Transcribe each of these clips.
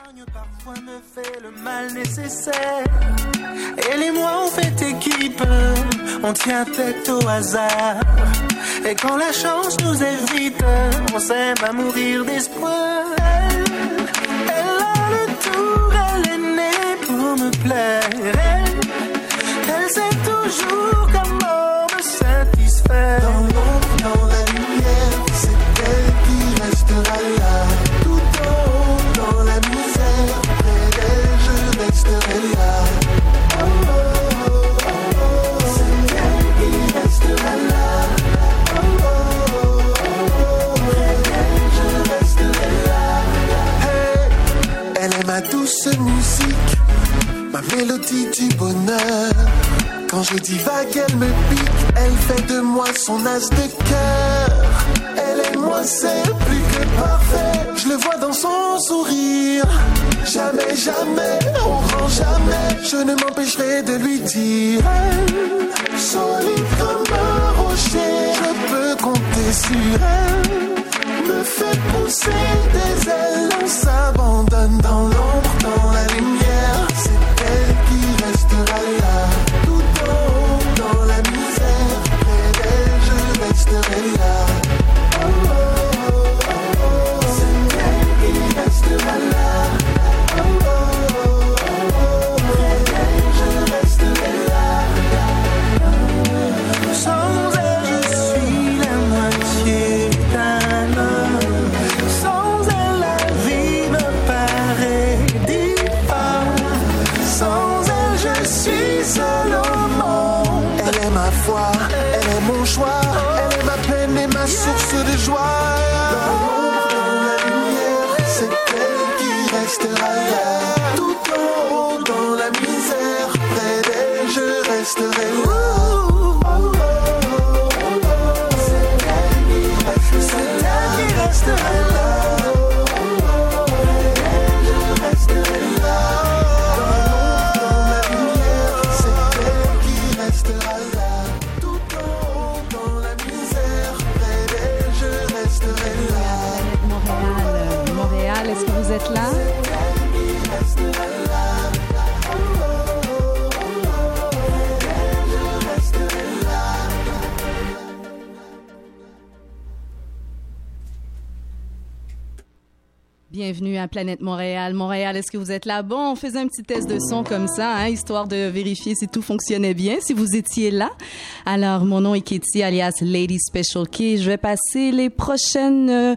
Parfois me fait le mal nécessaire. Elle et moi on fait équipe, on tient tête au hasard. Et quand la chance nous évite, on s'aime à mourir d'espoir. Elle a le tour, elle est née pour me plaire. Elle sait toujours comment me satisfaire. Dans l'ombre, dans la lumière, c'est elle qui restera là. Tout en haut, dans la misère, près d'elle, je resterai là. Oh, oh, oh, oh, oh. C'est elle qui restera là. Oh, oh, oh, oh. Près d'elle, je resterai là. Hey, elle est ma douce musique, ma mélodie du bonheur. Quand je divague, elle me pique, elle fait de moi son as de cœur. Elle et moi, c'est plus que parfait. Je le vois dans son sourire. Jamais, jamais, on rend jamais. Je ne m'empêcherai de lui dire. Solide comme un rocher, je peux compter sur elle. Me fait pousser des ailes, on s'abandonne dans l'ombre, dans la lumière. C'est elle qui restera là. Dans la misère, près d'elle, je resterai là. Oh, oh, oh, oh. C'est elle qui restera là. Oh, oh, oh, oh. Près d'elle, je resterai là. Sans elle, je suis la moitié d'un homme. Sans elle, la vie me paraît différente. Sans elle, je suis seul au monde. Elle est ma foi, elle est mon choix. Elle est ma peine et ma source de joie. Dans l'ombre, dans la lumière, c'est elle qui restera là. Tout en haut, dans la misère, près d'elle, je resterai là. Oh, oh, oh, oh, oh. C'est elle qui restera là. Oh, oh, oh, près d'elle, je resterai là. Dans l'ombre, dans la lumière, c'est elle qui restera là. Tout en haut, dans la misère, près d'elle, je resterai là. Montréal, est-ce que vous êtes là? Bienvenue à Planète Montréal. Montréal, est-ce que vous êtes là? Bon, on faisait un petit test de son comme ça, hein, histoire de vérifier si tout fonctionnait bien, si vous étiez là. Alors, mon nom est Katie, alias Lady Special K. Je vais passer les prochaines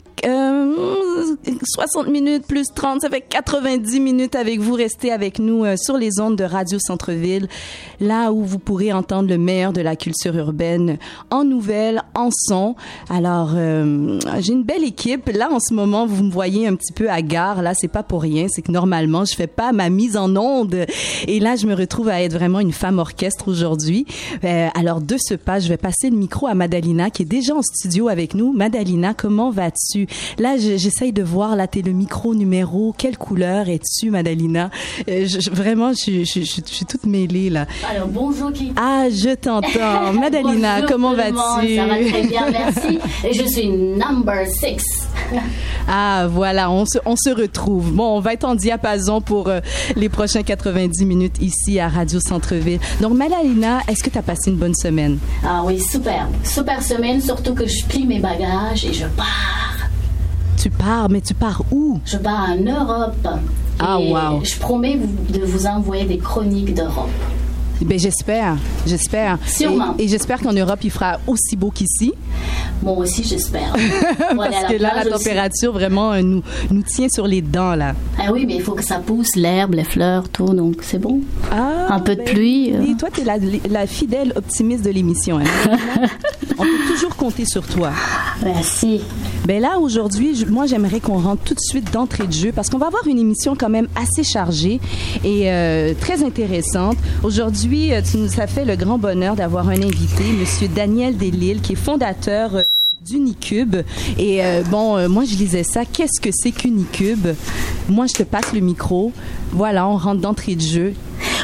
60 minutes plus 30, ça fait 90 minutes avec vous. Restez avec nous sur les ondes de Radio Centre-Ville, là où vous pourrez entendre le meilleur de la culture urbaine en nouvelles, en son. Alors, j'ai une belle équipe. Là, en ce moment, vous me voyez un petit peu à gare. Là, c'est pas pour rien. C'est que normalement, je fais pas ma mise en onde. Et là, je me retrouve à être vraiment une femme orchestre aujourd'hui. Alors, de ce pas, je vais passer le micro à Madalina, qui est déjà en studio avec nous. Madalina, comment vas-tu? Là, j'essaye de voir, là, t'es le micro numéro. Quelle couleur es-tu, Madalina? Vraiment, je suis toute mêlée, là. Alors, bonjour, Kiki. Ah, je t'entends. Madalina, bonjour, comment vas-tu? Ça va très bien, merci. Et je suis number 6. Ah, voilà, on se retrouve. Bon, on va être en diapason pour les prochains 90 minutes ici à Radio Centre-Ville. Donc, Madalina, est-ce que tu as passé une bonne semaine? Ah oui, super. Super semaine, surtout que je plie mes bagages et je pars. Tu pars, mais tu pars où? Je pars en Europe. Ah, wow. Je promets de vous envoyer des chroniques d'Europe. Ben, j'espère. Sûrement. Et j'espère qu'en Europe, il fera aussi beau qu'ici. Moi aussi, j'espère. Parce que là, la température, vraiment, nous tient sur les dents, là. Ah oui, mais il faut que ça pousse, l'herbe, les fleurs, tout, donc c'est bon. Ah, un peu de pluie. Et toi, tu es la fidèle optimiste de l'émission. Hein? On peut toujours compter sur toi. Merci. Ben là, aujourd'hui, moi, j'aimerais qu'on rentre tout de suite d'entrée de jeu parce qu'on va avoir une émission quand même assez chargée et très intéressante. Aujourd'hui, tu nous as fait le grand bonheur d'avoir un invité, Monsieur Daniel Delisle, qui est fondateur d'Unicube. Et moi, je lisais ça. Qu'est-ce que c'est qu'Unicube? Moi, je te passe le micro. Voilà, on rentre d'entrée de jeu.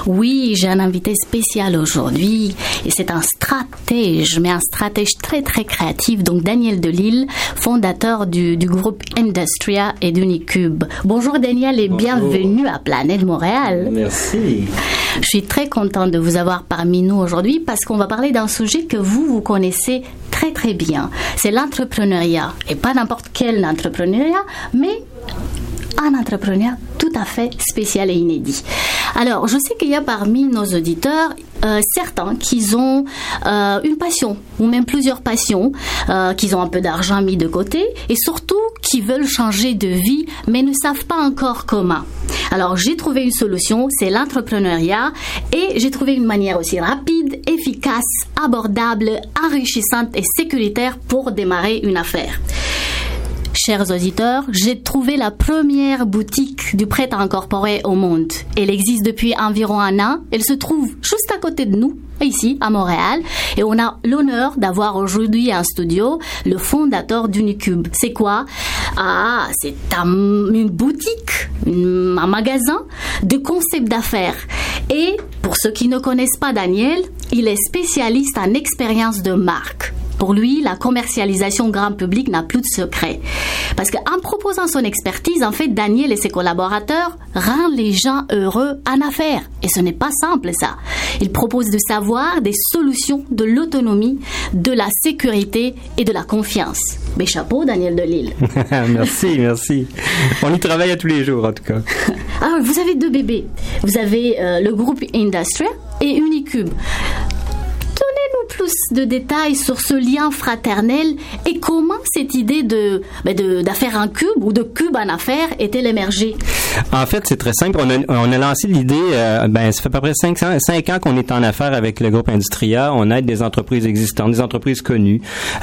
Oui, j'ai un invité spécial aujourd'hui et c'est un stratège, mais un stratège très très créatif, donc Daniel Delille, fondateur du groupe Industria et d'Unicube. Bonjour Daniel et bienvenue à Planète Montréal. Merci. Je suis très contente de vous avoir parmi nous aujourd'hui parce qu'on va parler d'un sujet que vous connaissez très très bien. C'est l'entrepreneuriat et pas n'importe quel entrepreneuriat, mais un entrepreneuriat tout à fait spécial et inédit. Alors, je sais qu'il y a parmi nos auditeurs certains qui ont une passion ou même plusieurs passions, qui ont un peu d'argent mis de côté et surtout qui veulent changer de vie mais ne savent pas encore comment. Alors, j'ai trouvé une solution, c'est l'entrepreneuriat et j'ai trouvé une manière aussi rapide, efficace, abordable, enrichissante et sécuritaire pour démarrer une affaire. Chers auditeurs, j'ai trouvé la première boutique du prêt à incorporer au monde. Elle existe depuis environ un an. Elle se trouve juste à côté de nous, ici, à Montréal. Et on a l'honneur d'avoir aujourd'hui en studio le fondateur d'Unicube. C'est quoi? Ah, c'est une boutique, un magasin de concept d'affaires. Et pour ceux qui ne connaissent pas Daniel, il est spécialiste en expérience de marque. Pour lui, la commercialisation grand public n'a plus de secret. Parce qu'en proposant son expertise, en fait, Daniel et ses collaborateurs rendent les gens heureux en affaires. Et ce n'est pas simple, ça. Il propose du savoir, des solutions, de l'autonomie, de la sécurité et de la confiance. Mes chapeaux, Daniel Delille. Merci. On y travaille à tous les jours, en tout cas. Alors, vous avez 2 bébés. Vous avez le groupe Industria et Unicube. Donnez-nous plus de détails sur ce lien fraternel et comment cette idée d'affaire en cube ou de cube en affaires est-elle émergée? En fait, c'est très simple. On a lancé l'idée, ça fait à peu près 5 ans qu'on est en affaires avec le groupe Industria. On aide des entreprises existantes, des entreprises connues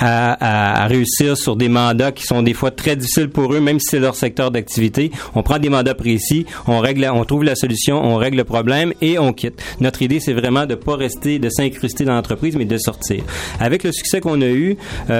à réussir sur des mandats qui sont des fois très difficiles pour eux, même si c'est leur secteur d'activité. On prend des mandats précis, on trouve la solution, on règle le problème et on quitte. Notre idée, c'est vraiment de pas rester, de s'incruster dans l'entreprise, mais de sortir. Avec le succès qu'on a eu,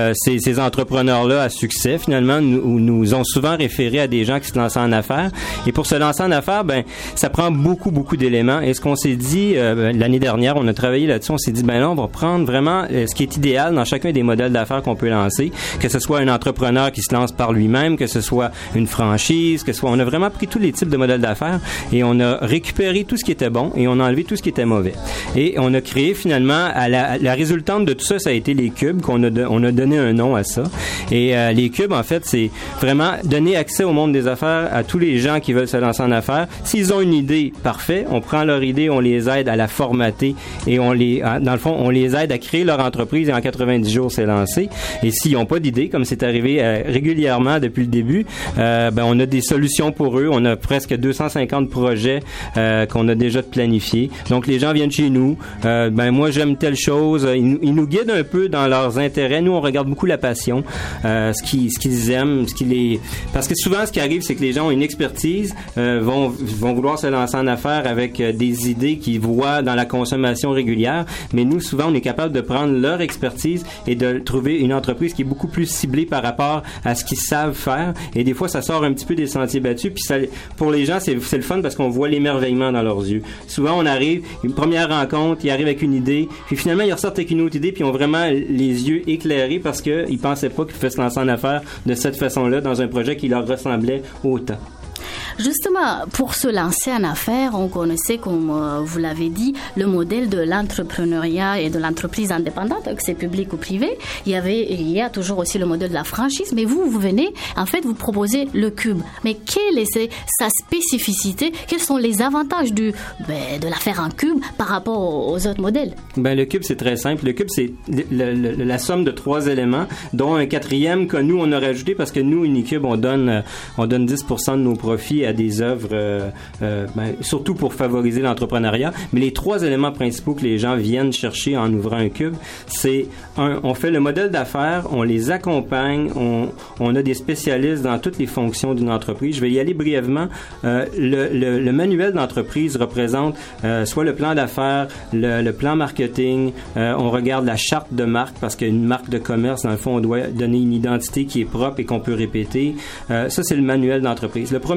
ces entrepreneurs-là à succès, finalement, nous ont souvent référé à des gens qui se lançaient en affaires. Et pour se lancer en affaires, ça prend beaucoup d'éléments. Et ce qu'on s'est dit l'année dernière, on a travaillé là-dessus, on s'est dit, là, on va prendre vraiment ce qui est idéal dans chacun des modèles d'affaires qu'on peut lancer, que ce soit un entrepreneur qui se lance par lui-même, que ce soit une franchise, on a vraiment pris tous les types de modèles d'affaires et on a récupéré tout ce qui était bon et on a enlevé tout ce qui était mauvais. Et on a créé finalement, la résultante de tout ça, ça a été les cubes, on a donné un nom à ça. Et les cubes, en fait, c'est vraiment donner accès au monde des affaires à tous les gens qui veulent se lancer en affaires. S'ils ont une idée, parfait, on prend leur idée, on les aide à la formater et dans le fond, on les aide à créer leur entreprise et en 90 jours, c'est lancé. Et s'ils n'ont pas d'idée, comme c'est arrivé régulièrement depuis le début, on a des solutions pour eux. On a presque 250 projets qu'on a déjà planifiés. Donc, les gens viennent chez nous. Moi, j'aime telle chose. Ils nous guident un peu dans leurs intérêts. Nous, on regarde beaucoup la passion, ce qu'ils aiment, parce que souvent, ce qui arrive, c'est que les gens ont une expertise, vont vouloir se lancer en affaires avec des idées qu'ils voient dans la consommation régulière. Mais nous, souvent, on est capable de prendre leur expertise et de trouver une entreprise qui est beaucoup plus ciblée par rapport à ce qu'ils savent faire. Et des fois, ça sort un petit peu des sentiers battus. Puis pour les gens, c'est le fun parce qu'on voit l'émerveillement dans leurs yeux. Souvent, on arrive, une première rencontre, ils arrivent avec une idée, puis finalement, ils ressortent avec une autre idée, puis ils ont vraiment les yeux éclairés parce qu'ils pensaient pas qu'ils pouvaient se lancer en affaires de cette façon-là dans un projet qui leur ressemblait autant. Justement, pour se lancer en affaires, on connaissait, comme vous l'avez dit, le modèle de l'entrepreneuriat et de l'entreprise indépendante, que c'est public ou privé. Il y a toujours aussi le modèle de la franchise, mais vous venez, en fait, vous proposez le cube. Mais quelle est sa spécificité? Quels sont les avantages de l'affaire en cube par rapport aux autres modèles? Le cube, c'est très simple. Le cube, c'est la somme de 3 éléments, dont un 4e que nous, on a rajouté parce que nous, Unicube, on donne 10% de nos profits à des œuvres, surtout pour favoriser l'entrepreneuriat. Mais les 3 éléments principaux que les gens viennent chercher en ouvrant un cube, c'est on fait le modèle d'affaires, on les accompagne, on a des spécialistes dans toutes les fonctions d'une entreprise. Je vais y aller brièvement. Le manuel d'entreprise représente soit le plan d'affaires, le plan marketing, on regarde la charte de marque parce qu'une marque de commerce, dans le fond, on doit donner une identité qui est propre et qu'on peut répéter. Ça, c'est le manuel d'entreprise. Le premier élément.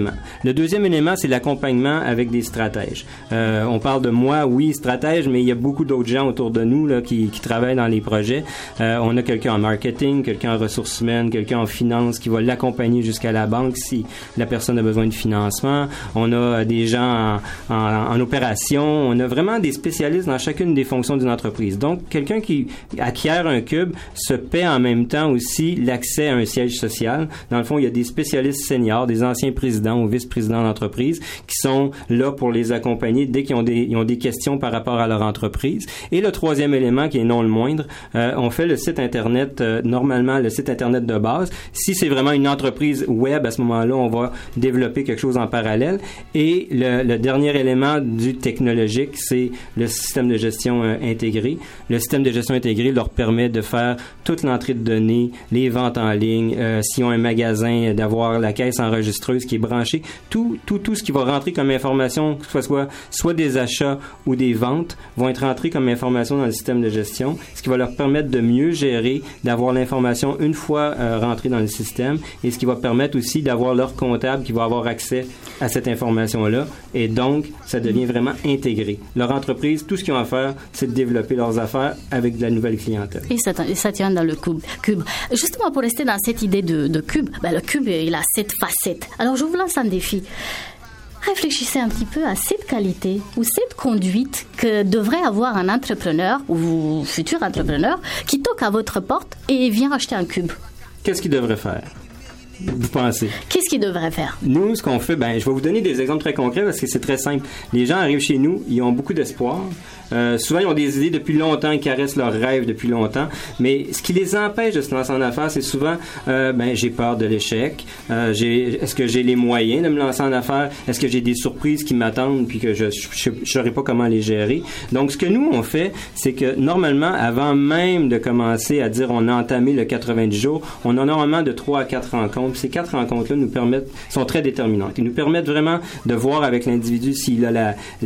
élément. Le deuxième élément, c'est l'accompagnement avec des stratèges. On parle de moi, oui, stratège, mais il y a beaucoup d'autres gens autour de nous là, qui travaillent dans les projets. On a quelqu'un en marketing, quelqu'un en ressources humaines, quelqu'un en finance qui va l'accompagner jusqu'à la banque si la personne a besoin de financement. On a des gens en opération. On a vraiment des spécialistes dans chacune des fonctions d'une entreprise. Donc, quelqu'un qui acquiert un cube se paie en même temps aussi l'accès à un siège social. Dans le fond, il y a des spécialistes seniors, des anciens présidents ou vice-présidents d'entreprise qui sont là pour les accompagner dès qu'ils ont des questions par rapport à leur entreprise. Et le troisième élément, qui est non le moindre, on fait le site Internet, normalement le site Internet de base. Si c'est vraiment une entreprise web, à ce moment-là, on va développer quelque chose en parallèle. Et le dernier élément du technologique, c'est le système de gestion intégré. Le système de gestion intégré leur permet de faire toute l'entrée de données, les ventes en ligne, s'ils ont un magasin, d'avoir la caisse enregistreuse qui est branchée, tout ce qui va rentrer comme information, que ce soit des achats ou des ventes, vont être rentrés comme information dans le système de gestion, ce qui va leur permettre de mieux gérer, d'avoir l'information une fois rentrée dans le système, et ce qui va permettre aussi d'avoir leur comptable qui va avoir accès à cette information-là, et donc ça devient vraiment intégré. Leur entreprise, tout ce qu'ils ont à faire, c'est de développer leurs affaires avec de la nouvelle clientèle. Et ça tient dans le cube. Justement, pour rester dans cette idée de cube, le cube, il a 7 facettes. Alors, je vous lance un défi. Réfléchissez un petit peu à cette qualité ou cette conduite que devrait avoir un entrepreneur ou futur entrepreneur qui toque à votre porte et vient acheter un cube. Qu'est-ce qu'il devrait faire? Vous pensez? Qu'est-ce qu'il devrait faire? Nous, ce qu'on fait, je vais vous donner des exemples très concrets parce que c'est très simple. Les gens arrivent chez nous, ils ont beaucoup d'espoir. Souvent, ils ont des idées depuis longtemps, ils caressent leurs rêves depuis longtemps, mais ce qui les empêche de se lancer en affaires, c'est souvent, j'ai peur de l'échec, est-ce que j'ai les moyens de me lancer en affaires, est-ce que j'ai des surprises qui m'attendent puis que je saurais pas comment les gérer. Donc, ce que nous, on fait, c'est que normalement, avant même de commencer à dire on a entamé le 90 jours, on a normalement de 3 à 4 rencontres. Puis ces 4 rencontres-là sont très déterminantes. Ils nous permettent vraiment de voir avec l'individu s'il a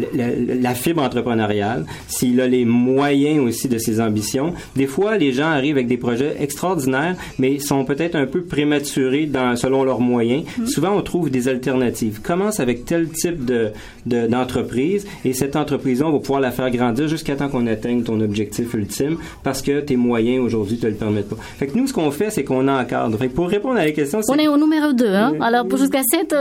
la fibre entrepreneuriale, s'il a les moyens aussi de ses ambitions. Des fois, les gens arrivent avec des projets extraordinaires, mais sont peut-être un peu prématurés selon leurs moyens. Souvent, on trouve des alternatives. Commence avec tel type d'entreprise, et cette entreprise-là, on va pouvoir la faire grandir jusqu'à temps qu'on atteigne ton objectif ultime, parce que tes moyens aujourd'hui te le permettent pas. Fait que nous, ce qu'on fait, c'est qu'on encadre. Fait que pour répondre à la question, on est au numéro 2, hein? Alors, jusqu'à 7,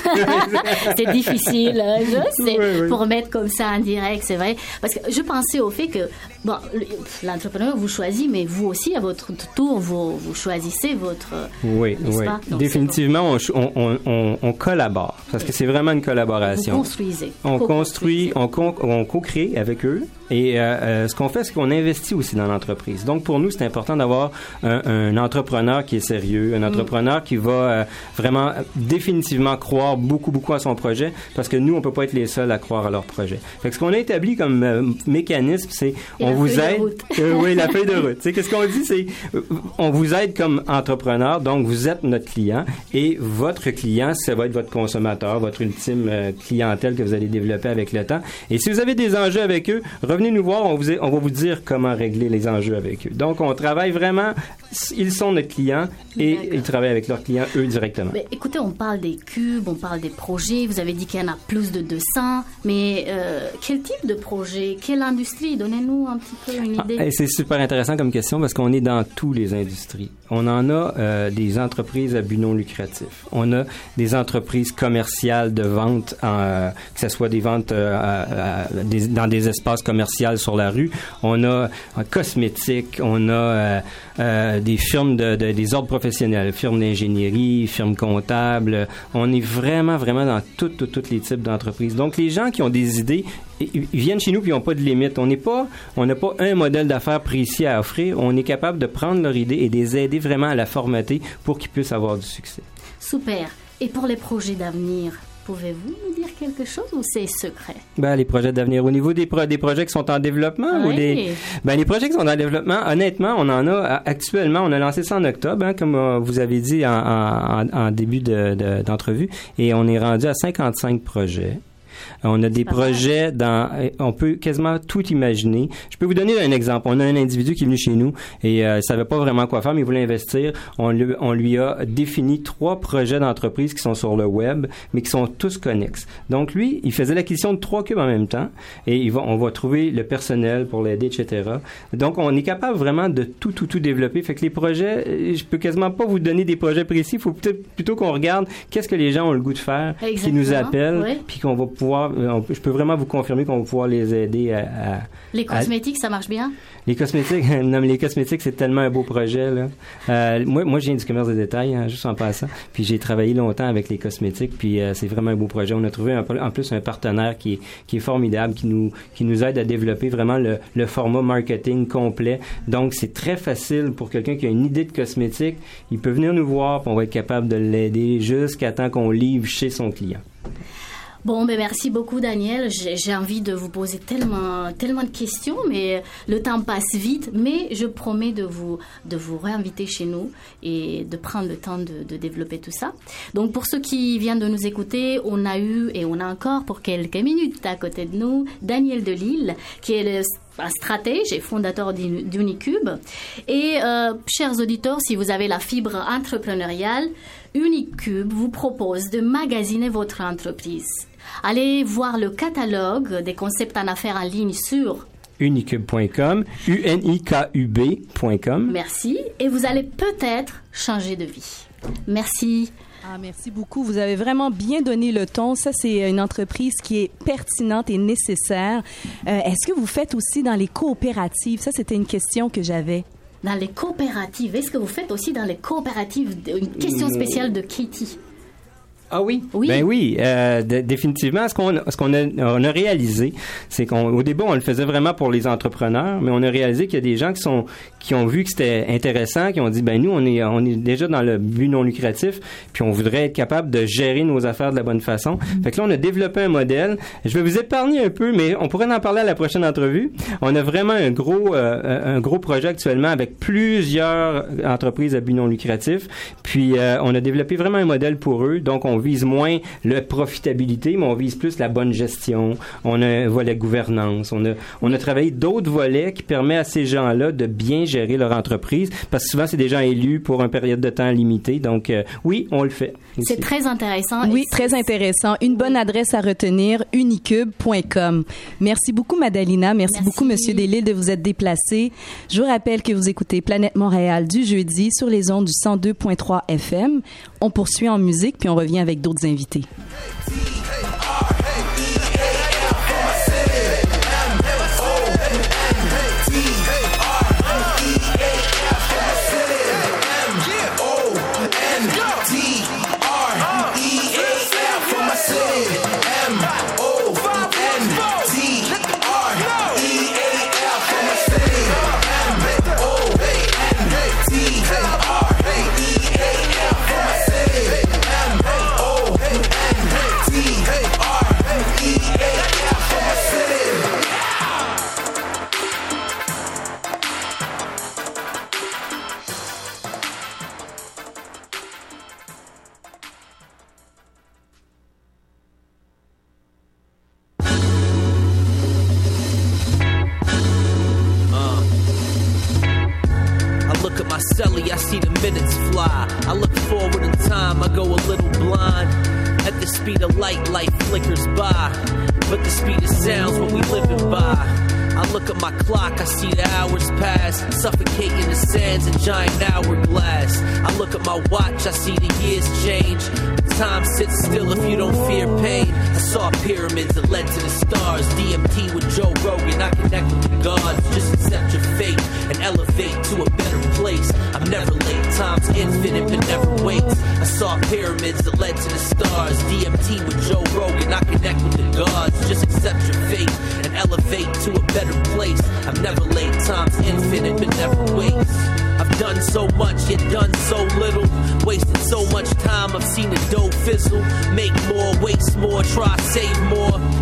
c'est difficile, je sais, pour mettre comme ça en direct, c'est vrai. Parce que je pensais au fait que, l'entrepreneur vous choisit, mais vous aussi, à votre tour, vous choisissez votre... Oui. Définitivement, on collabore, parce que c'est vraiment une collaboration. Vous construisez. On construit, on co-crée avec eux. Et ce qu'on fait, c'est qu'on investit aussi dans l'entreprise. Donc, pour nous, c'est important d'avoir un entrepreneur qui est sérieux, un entrepreneur qui va vraiment définitivement croire beaucoup, beaucoup à son projet, parce que nous, on peut pas être les seuls à croire à leur projet. Fait que ce qu'on a établi comme mécanisme, c'est on vous aide... oui, la feuille de route. Tu sais, qu'est-ce qu'on dit, c'est on vous aide comme entrepreneur, donc vous êtes notre client, et votre client, ça va être votre consommateur, votre ultime clientèle que vous allez développer avec le temps. Et si vous avez des enjeux avec eux, venez nous voir, on va vous dire comment régler les enjeux avec eux. Donc, on travaille vraiment, ils sont notre client et ils travaillent avec leurs clients, eux, directement. Mais écoutez, on parle des cubes, on parle des projets, vous avez dit qu'il y en a plus de 200, mais quel type de projet, quelle industrie? Donnez-nous un petit peu une idée. C'est super intéressant comme question parce qu'on est dans toutes les industries. On en a des entreprises à but non lucratif. On a des entreprises commerciales de vente, que ce soit des ventes dans des espaces commerciaux sur la rue. On a cosmétiques, on a des firmes des ordres professionnels, firmes d'ingénierie, firmes comptables. On est vraiment, vraiment dans tous les types d'entreprises. Donc, les gens qui ont des idées, ils viennent chez nous puis ils n'ont pas de limite. On n'a pas un modèle d'affaires précis à offrir. On est capable de prendre leur idée et de les aider vraiment à la formater pour qu'ils puissent avoir du succès. Super. Et pour les projets d'avenir, pouvez-vous nous dire quelque chose ou c'est secret? Les projets d'avenir. Au niveau des projets qui sont en développement, ou les projets qui sont en développement, honnêtement, on en a actuellement, on a lancé ça en octobre, comme vous avez dit en début d'entrevue, et on est rendu à 55 projets. On a des projets on peut quasiment tout imaginer. Je peux vous donner un exemple. On a un individu qui est venu chez nous et savait pas vraiment quoi faire, mais il voulait investir. On lui a défini 3 projets d'entreprise qui sont sur le web, mais qui sont tous connexes. Donc lui, il faisait l'acquisition de 3 cubes en même temps et on va trouver le personnel pour l'aider, etc. Donc on est capable vraiment de tout développer. Fait que les projets, je peux quasiment pas vous donner des projets précis. Il faut peut-être plutôt qu'on regarde qu'est-ce que les gens ont le goût de faire, qui nous appellent, puis qu'on va pouvoir. Je peux vraiment vous confirmer qu'on va pouvoir les aider à les cosmétiques, ça marche bien? Les cosmétiques, non, mais les cosmétiques, c'est tellement un beau projet, là. Moi, je viens du commerce de détail, juste en passant. Puis j'ai travaillé longtemps avec les cosmétiques, puis c'est vraiment un beau projet. On a trouvé en plus un partenaire qui est formidable, qui nous aide à développer vraiment le format marketing complet. Donc, c'est très facile pour quelqu'un qui a une idée de cosmétique. Il peut venir nous voir, puis on va être capable de l'aider jusqu'à temps qu'on livre chez son client. Bon, merci beaucoup, Daniel. J'ai envie de vous poser tellement de questions, mais le temps passe vite. Mais je promets de vous réinviter chez nous et de prendre le temps de développer tout ça. Donc, pour ceux qui viennent de nous écouter, on a eu et on a encore pour quelques minutes à côté de nous Daniel Delisle, qui est un stratège et fondateur d'Unicube. Et chers auditeurs, si vous avez la fibre entrepreneuriale, Unicube vous propose de magasiner votre entreprise. Allez voir le catalogue des concepts en affaires en ligne sur unicube.com, unikub.com. Merci. Et vous allez peut-être changer de vie. Merci. Merci beaucoup. Vous avez vraiment bien donné le ton. Ça, c'est une entreprise qui est pertinente et nécessaire. Est-ce que vous faites aussi dans les coopératives? Ça, c'était une question que j'avais. Dans les coopératives. Est-ce que vous faites aussi dans les coopératives? Une question spéciale de Katie. Ah oui? Ben oui, définitivement. Ce qu'on a réalisé, c'est qu'au début, on le faisait vraiment pour les entrepreneurs, mais on a réalisé qu'il y a des gens qui ont vu que c'était intéressant, qui ont dit, nous, on est déjà dans le but non lucratif, puis on voudrait être capable de gérer nos affaires de la bonne façon. Fait que là, on a développé un modèle. Je vais vous épargner un peu, mais on pourrait en parler à la prochaine entrevue. On a vraiment un gros projet actuellement avec plusieurs entreprises à but non lucratif. Puis, on a développé vraiment un modèle pour eux. Donc, on vise moins la profitabilité, mais on vise plus la bonne gestion. On a un volet gouvernance. On a travaillé d'autres volets qui permettent à ces gens-là de bien gérer leur entreprise, parce que souvent, c'est des gens élus pour une période de temps limitée. Donc, oui, on le fait. C'est très intéressant. Oui, très intéressant. Une bonne adresse à retenir, unicube.com. Merci beaucoup, Madalina. Merci beaucoup, Monsieur Delisle, de vous être déplacé. Je vous rappelle que vous écoutez Planète Montréal du jeudi sur les ondes du 102.3 FM. On poursuit en musique, puis on revient avec d'autres invités. I see the minutes fly. I look forward in time, I go a little blind. At the speed of light flickers by. But the speed of sound's what we living by. I look at my clock, I see the hours pass, suffocating the sands, a giant hourglass. I look at my watch, I see the years change. Time sits still if you don't fear pain. I saw pyramids that led to the stars. DMT with Joe Rogan, I connect with the gods. Just accept your fate and elevate to a better place. I'm never late, time's infinite but never waits. I saw pyramids that led to the stars. DMT with Joe Rogan, I connect with the gods. Just accept your fate and elevate to a better place. I'm never late, time's infinite but never waits. I've done so much, yet done so little. Wasted so much time, I've seen the dough fizzle. Make more, waste more, try save more.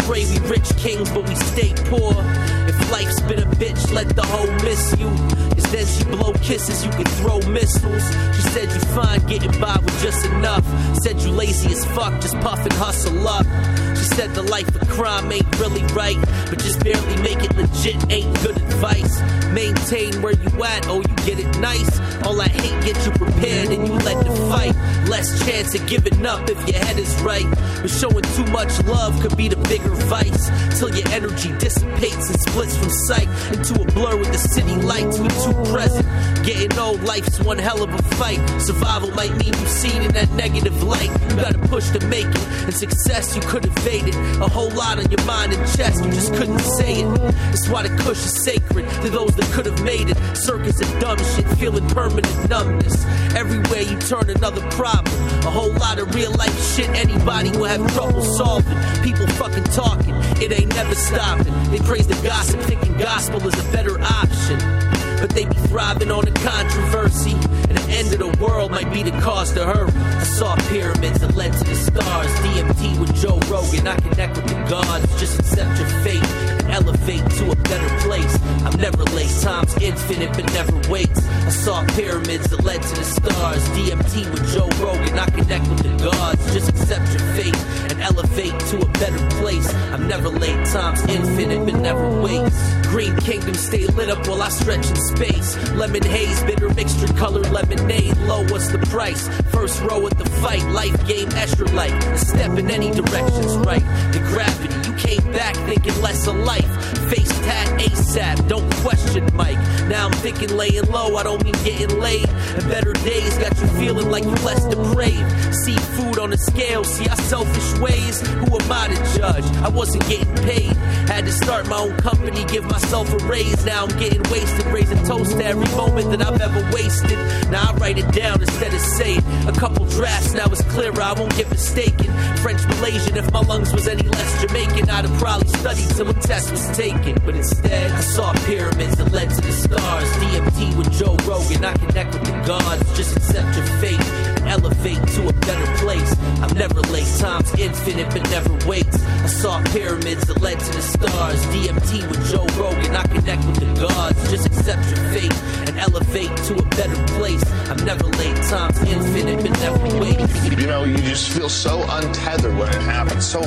pray we rich kings, but we stay poor. If life's been a bitch, let the hoe miss you. Cause then she blow kisses, you can throw missiles. She said you fine getting by with just enough. Said you lazy as fuck, just puff and hustle up. She said the life of crime ain't really right, but just barely make it legit ain't good advice. Maintain where you at, oh you get it nice. All that hate get you prepared and you let the fight. Less chance of giving up if your head is right. But showing too much love could be the bigger vice. Till your energy dissipates and splits from sight into a blur with the city lights with too present. Getting old, life's one hell of a fight. Survival might mean you seen in that negative light. You gotta push to make it, and success you could evade it. A whole lot on your mind and chest, you just couldn't say it. That's why the kush is sacred to those that could have made it. Circus and dumb shit, feeling permanent numbness. Everywhere you turn, another problem. A whole lot of real life shit anybody will have trouble solving. People fucking talking, it ain't never stopping. They praise the gossip, thinking gospel is a better option. But they be thriving on the controversy, and the end of the world might be the cause to hurry. I saw pyramids that led to the stars. DMT with Joe Rogan, I connect with the gods. Just accept your fate and elevate to a better place. I'm never late, time's infinite but never waits. I saw pyramids that led to the stars. DMT with Joe Rogan, I connect with the gods. Just accept your fate and elevate to a better place. I'm never late, time's infinite but never waits. Green Kingdom stay lit up while I stretch in space. Lemon haze, bitter mixture, colored lemonade. Low, what's the price? First row at the fight. Life game extra light. A step in any direction's right. The gravity, you came back thinking less of life. Face tat ASAP, don't question Mike. Now I'm thinking laying low, I don't mean getting laid. And better days got you feeling like you less depraved. See food on the scale, see our selfish ways. Who am I to judge? I wasn't getting paid. Had to start my own company, give myself a raise. Now I'm getting wasted, raising toast to every moment that I've ever wasted. Now I write it down instead of say it. A couple drafts, now it's clearer, I won't get mistaken. French Malaysian, if my lungs was any less Jamaican, I'd have probably studied till a test was taken. But instead, I saw pyramids that led to the stars. DMT with Joe Rogan, I connect with the gods. Just accept your fate and elevate to a better place. I'm never late, time's infinite but never waits. I saw pyramids that led to the stars. DMT with Joe Rogan, I connect with the gods. Just accept your fate and elevate to a better place. I'm never late, time's infinite but never waits. You know, you just feel so untethered when it happens, so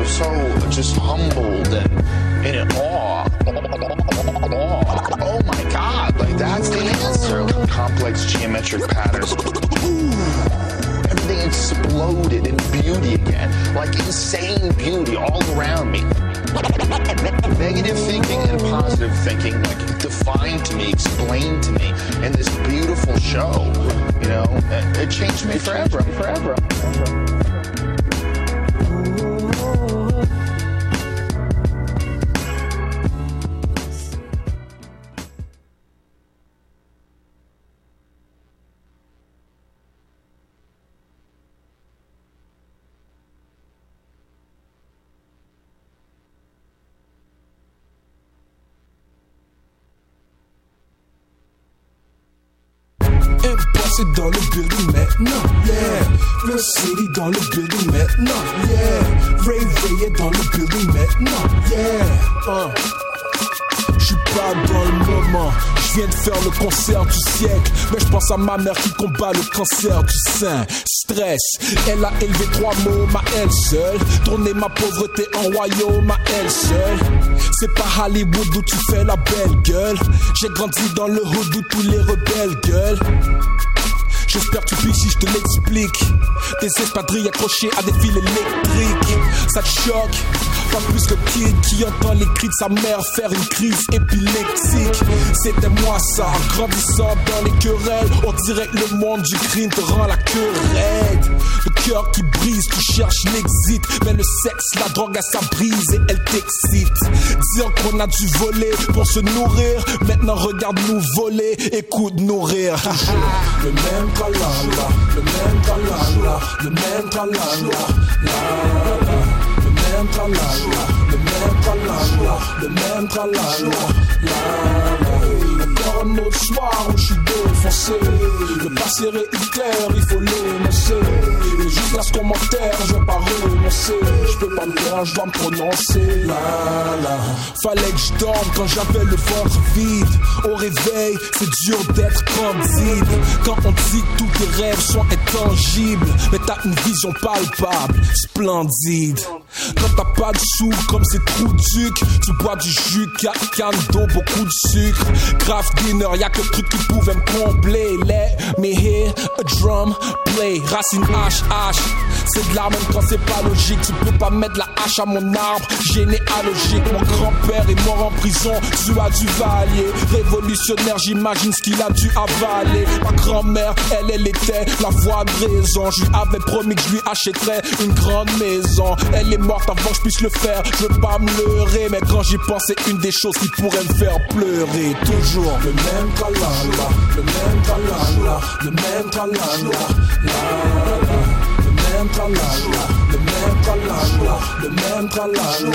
just humbled and in awe. Oh my God, like that's the answer. Complex geometric patterns. Everything exploded in beauty again, like insane beauty all around me. Negative thinking and positive thinking, like defined to me, explained to me in this beautiful show. You know, it changed me forever. Dans le building maintenant, yeah. Le city dans le building maintenant, yeah. Ray est dans le building maintenant, yeah. J'suis pas dans le moment, j'viens de faire le concert du siècle. Mais j'pense à ma mère qui combat le cancer du sein. Stress, elle a élevé 3 mômes à elle seule. Tourner ma pauvreté en royaume à elle seule. C'est pas Hollywood où tu fais la belle gueule. J'ai grandi dans le hood où tous les rebelles gueulent. J'espère que tu piques si je te l'explique. Des espadrilles accrochées à des fils électriques. Ça te choque, pas plus que kid qui entend les cris de sa mère faire une crise épileptique. C'était moi ça, en grandissant dans les querelles. On dirait que le monde du crime te rend la queue raide. Le cœur qui brise, tu cherches l'exit. Mais le sexe, la drogue, ça brise et elle t'excite. Dire qu'on a dû voler pour se nourrir. Maintenant regarde-nous voler, écoute-nous rire. Le même kalala, le même kalala, le même kalala, le même kalala, le même kalala, le même kalala, encore un autre soir où je suis défoncé. Le passé est clair, il faut l'énoncer. Et juste là ce commentaire, je vais pas renoncer. Je peux pas me taire, je dois me prononcer. La la. Fallait que je dorme quand j'avais le ventre vide. Au réveil, c'est dur d'être candide. Quand on dit que tous tes rêves sont intangibles, mais t'as une vision palpable, splendide. Quand t'as pas de sous, comme c'est trou duc, tu bois du jus, 4 cannes d'eau, beaucoup de sucre. Craft dinner, y'a que le truc qui pouvait me combler. Let me hear a drum play. Racine H. C'est de l'art même quand c'est pas logique. Tu peux pas mettre la hache à mon arbre généalogique. Mon grand-père est mort en prison, tu as du valier. Révolutionnaire, j'imagine ce qu'il a dû avaler. Ma grand-mère, elle était la voix de raison. Je lui avais promis que je lui achèterais une grande maison. Elle est morte avant que je puisse le faire. Je veux pas me leurrer, mais quand j'y pense, c'est une des choses qui pourrait me faire pleurer. Toujours le même tralala, le même tralala, le même tralala, le même tralala, le même tralala, le même tralala,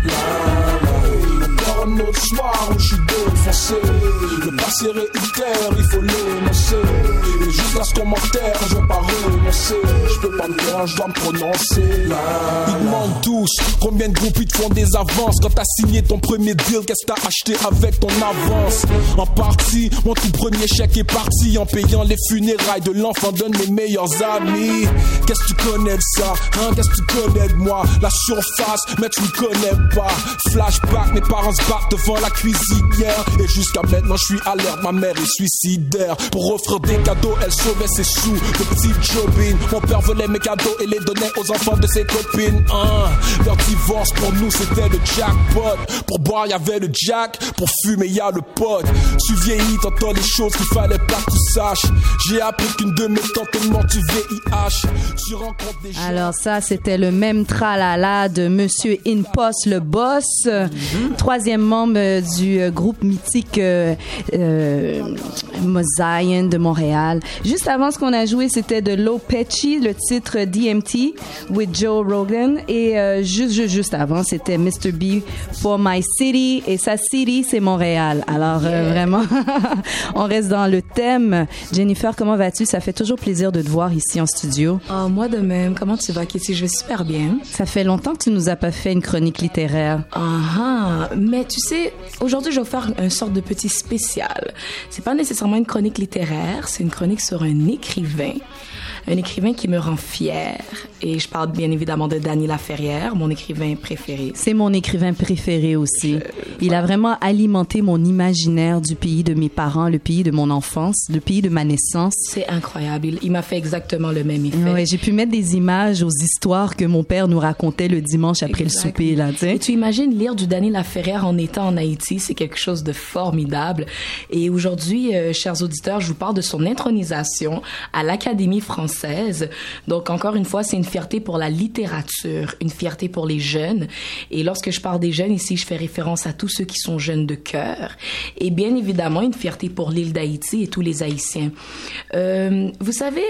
encore un autre soir où je suis défoncé. Le passé réitère, il faut l'énoncer. Et jusqu'à ce commentaire, je vais pas renoncer. Je peux pas me dire, je dois me prononcer. Ils demandent tous combien de groupes ils te font des avances. Quand t'as signé ton premier deal, qu'est-ce que t'as acheté avec ton avance? En partie, mon tout premier chèque est parti en payant les funérailles de l'enfant d'un de mes meilleurs amis. Qu'est-ce que tu connais de ça, hein? Qu'est-ce que tu connais de moi? La surface, mais tu me connais pas. Flashback, mes parents se battent devant la cuisinière. Et jusqu'à maintenant, je suis alerte, ma mère est suicidaire. Pour offrir des cadeaux, elle sauvait ses sous de petites jobines. Mon père volait mes cadeaux et les donnait aux enfants de ses copines, hein? Leur divorce pour nous, c'était le jackpot. Pour boire, y avait le jack. Pour fumer, y a le pot. Tu vieillis, t'entends des choses qu'il fallait pas que tu saches. J'ai appris qu'une de mes tantes est morte du VIH. Tu rencontres des gens... Alors ça, c'était le même tralala de Monsieur Inpost, le boss, troisième membre du groupe mythique Mosaïen de Montréal. Juste avant, ce qu'on a joué, c'était de Lopechi, le titre DMT with Joe Rogan. Et juste avant, c'était Mr. B for My City. Et sa city, c'est Montréal. Alors vraiment, on reste dans le thème. Jennifer, comment vas-tu? Ça fait toujours plaisir de te voir ici en studio. Oh, moi de même. Comment tu vas, Kitty? Je vais super bien. Ça fait longtemps que tu nous as pas fait une chronique littéraire. Mais tu sais, aujourd'hui, je vais faire une sorte de petit spécial. C'est pas nécessairement une chronique littéraire, c'est une chronique sur un écrivain. Un écrivain qui me rend fière. Et je parle bien évidemment de Dany Laferrière, mon écrivain préféré. C'est mon écrivain préféré aussi. Il a vraiment alimenté mon imaginaire du pays de mes parents, le pays de mon enfance, le pays de ma naissance. C'est incroyable. Il m'a fait exactement le même effet. Ouais, j'ai pu mettre des images aux histoires que mon père nous racontait le dimanche après le souper, là, tu sais. Et tu imagines lire du Dany Laferrière en étant en Haïti, c'est quelque chose de formidable. Et aujourd'hui, chers auditeurs, je vous parle de son intronisation à l'Académie française. Donc, encore une fois, c'est une fierté pour la littérature, une fierté pour les jeunes. Et lorsque je parle des jeunes ici, je fais référence à tous ceux qui sont jeunes de cœur. Et bien évidemment, une fierté pour l'île d'Haïti et tous les Haïtiens. Vous savez...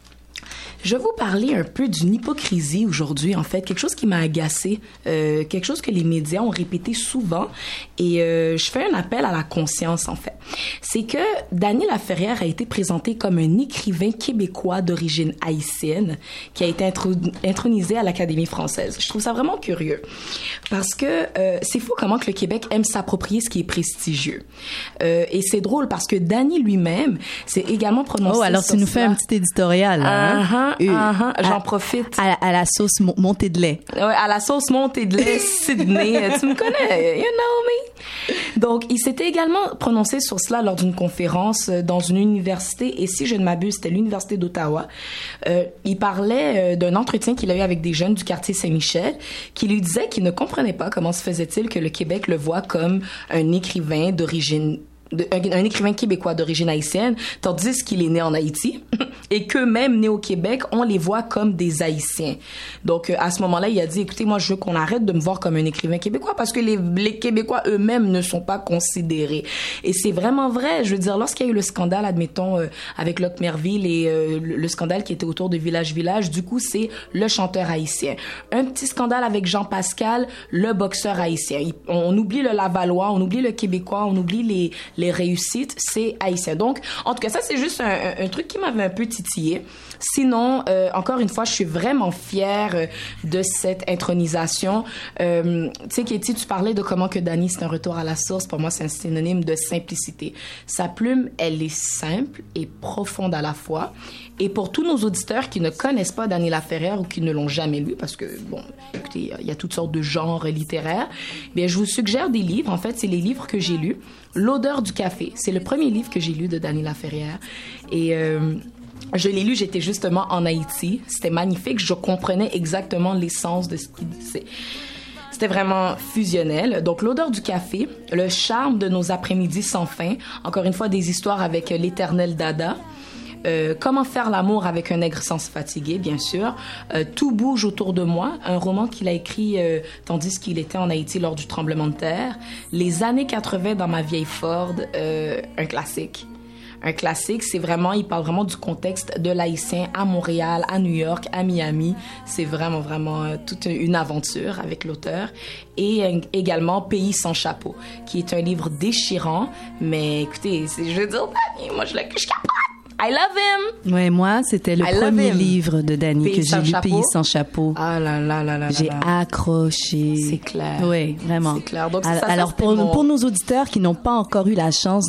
Je vais vous parler un peu d'une hypocrisie aujourd'hui, en fait, quelque chose qui m'a agacée, quelque chose que les médias ont répété souvent, et je fais un appel à la conscience, en fait. C'est que Dany Laferrière a été présenté comme un écrivain québécois d'origine haïtienne qui a été intronisé à l'Académie française. Je trouve ça vraiment curieux, parce que c'est fou comment que le Québec aime s'approprier ce qui est prestigieux. Et c'est drôle, parce que Dany lui-même s'est également prononcé... Oh, alors tu nous fais un petit éditorial, là, j'en profite. À la sauce montée de lait. Ouais, à la sauce montée de lait, Sydney. Tu me connais, you know me. Donc, il s'était également prononcé sur cela lors d'une conférence dans une université, et si je ne m'abuse, c'était l'université d'Ottawa. Il parlait d'un entretien qu'il a eu avec des jeunes du quartier Saint-Michel, qui lui disaient qu'il ne comprenait pas comment se faisait-il que le Québec le voit comme un écrivain d'origine un écrivain québécois d'origine haïtienne, tandis qu'il est né en Haïti, et qu'eux-mêmes, nés au Québec, on les voit comme des Haïtiens. Donc, à ce moment-là, il a dit, écoutez, moi, je veux qu'on arrête de me voir comme un écrivain québécois, parce que les Québécois eux-mêmes ne sont pas considérés. Et c'est vraiment vrai. Je veux dire, lorsqu'il y a eu le scandale, admettons, avec Locke Merville et le scandale qui était autour de Village Village, du coup, c'est le chanteur haïtien. Un petit scandale avec Jean Pascal, le boxeur haïtien. On oublie le Lavallois, on oublie le Québécois, on oublie les les réussites, c'est haïtien. Donc, en tout cas, ça, c'est juste un truc qui m'avait un peu titillé. Sinon, encore une fois, je suis vraiment fière de cette intronisation. Tu sais, Katie, tu parlais de comment que Dany, c'est un retour à la source. Pour moi, c'est un synonyme de simplicité. Sa plume, elle est simple et profonde à la fois. Et pour tous nos auditeurs qui ne connaissent pas Dany Laferrière ou qui ne l'ont jamais lu, parce que, bon, écoutez, il y a toutes sortes de genres littéraires, bien, je vous suggère des livres. En fait, c'est les livres que j'ai lus. L'odeur du café, c'est le premier livre que j'ai lu de Dany Laferrière. Et je l'ai lu, j'étais justement en Haïti. C'était magnifique. Je comprenais exactement l'essence de ce qu'il disait. C'était vraiment fusionnel. Donc, l'odeur du café, le charme de nos après-midi sans fin. Encore une fois, des histoires avec l'éternel Dada. Comment faire l'amour avec un nègre sans se fatiguer, bien sûr. Tout bouge autour de moi, un roman qu'il a écrit tandis qu'il était en Haïti lors du tremblement de terre. Les années 80 dans ma vieille Ford, un classique. Un classique, c'est vraiment, il parle vraiment du contexte de l'haïtien à Montréal, à New York, à Miami. C'est vraiment, vraiment toute une aventure avec l'auteur. Et également Pays sans chapeau, qui est un livre déchirant. Mais écoutez, je veux dire, Dany, moi, je capote. I love him. Ouais, moi, c'était le premier livre de Dany que j'ai lu, Pays sans chapeau. Ah là là là là. J'ai accroché. C'est clair. Oui, vraiment. C'est clair. Donc, alors, pour nos auditeurs qui n'ont pas encore eu la chance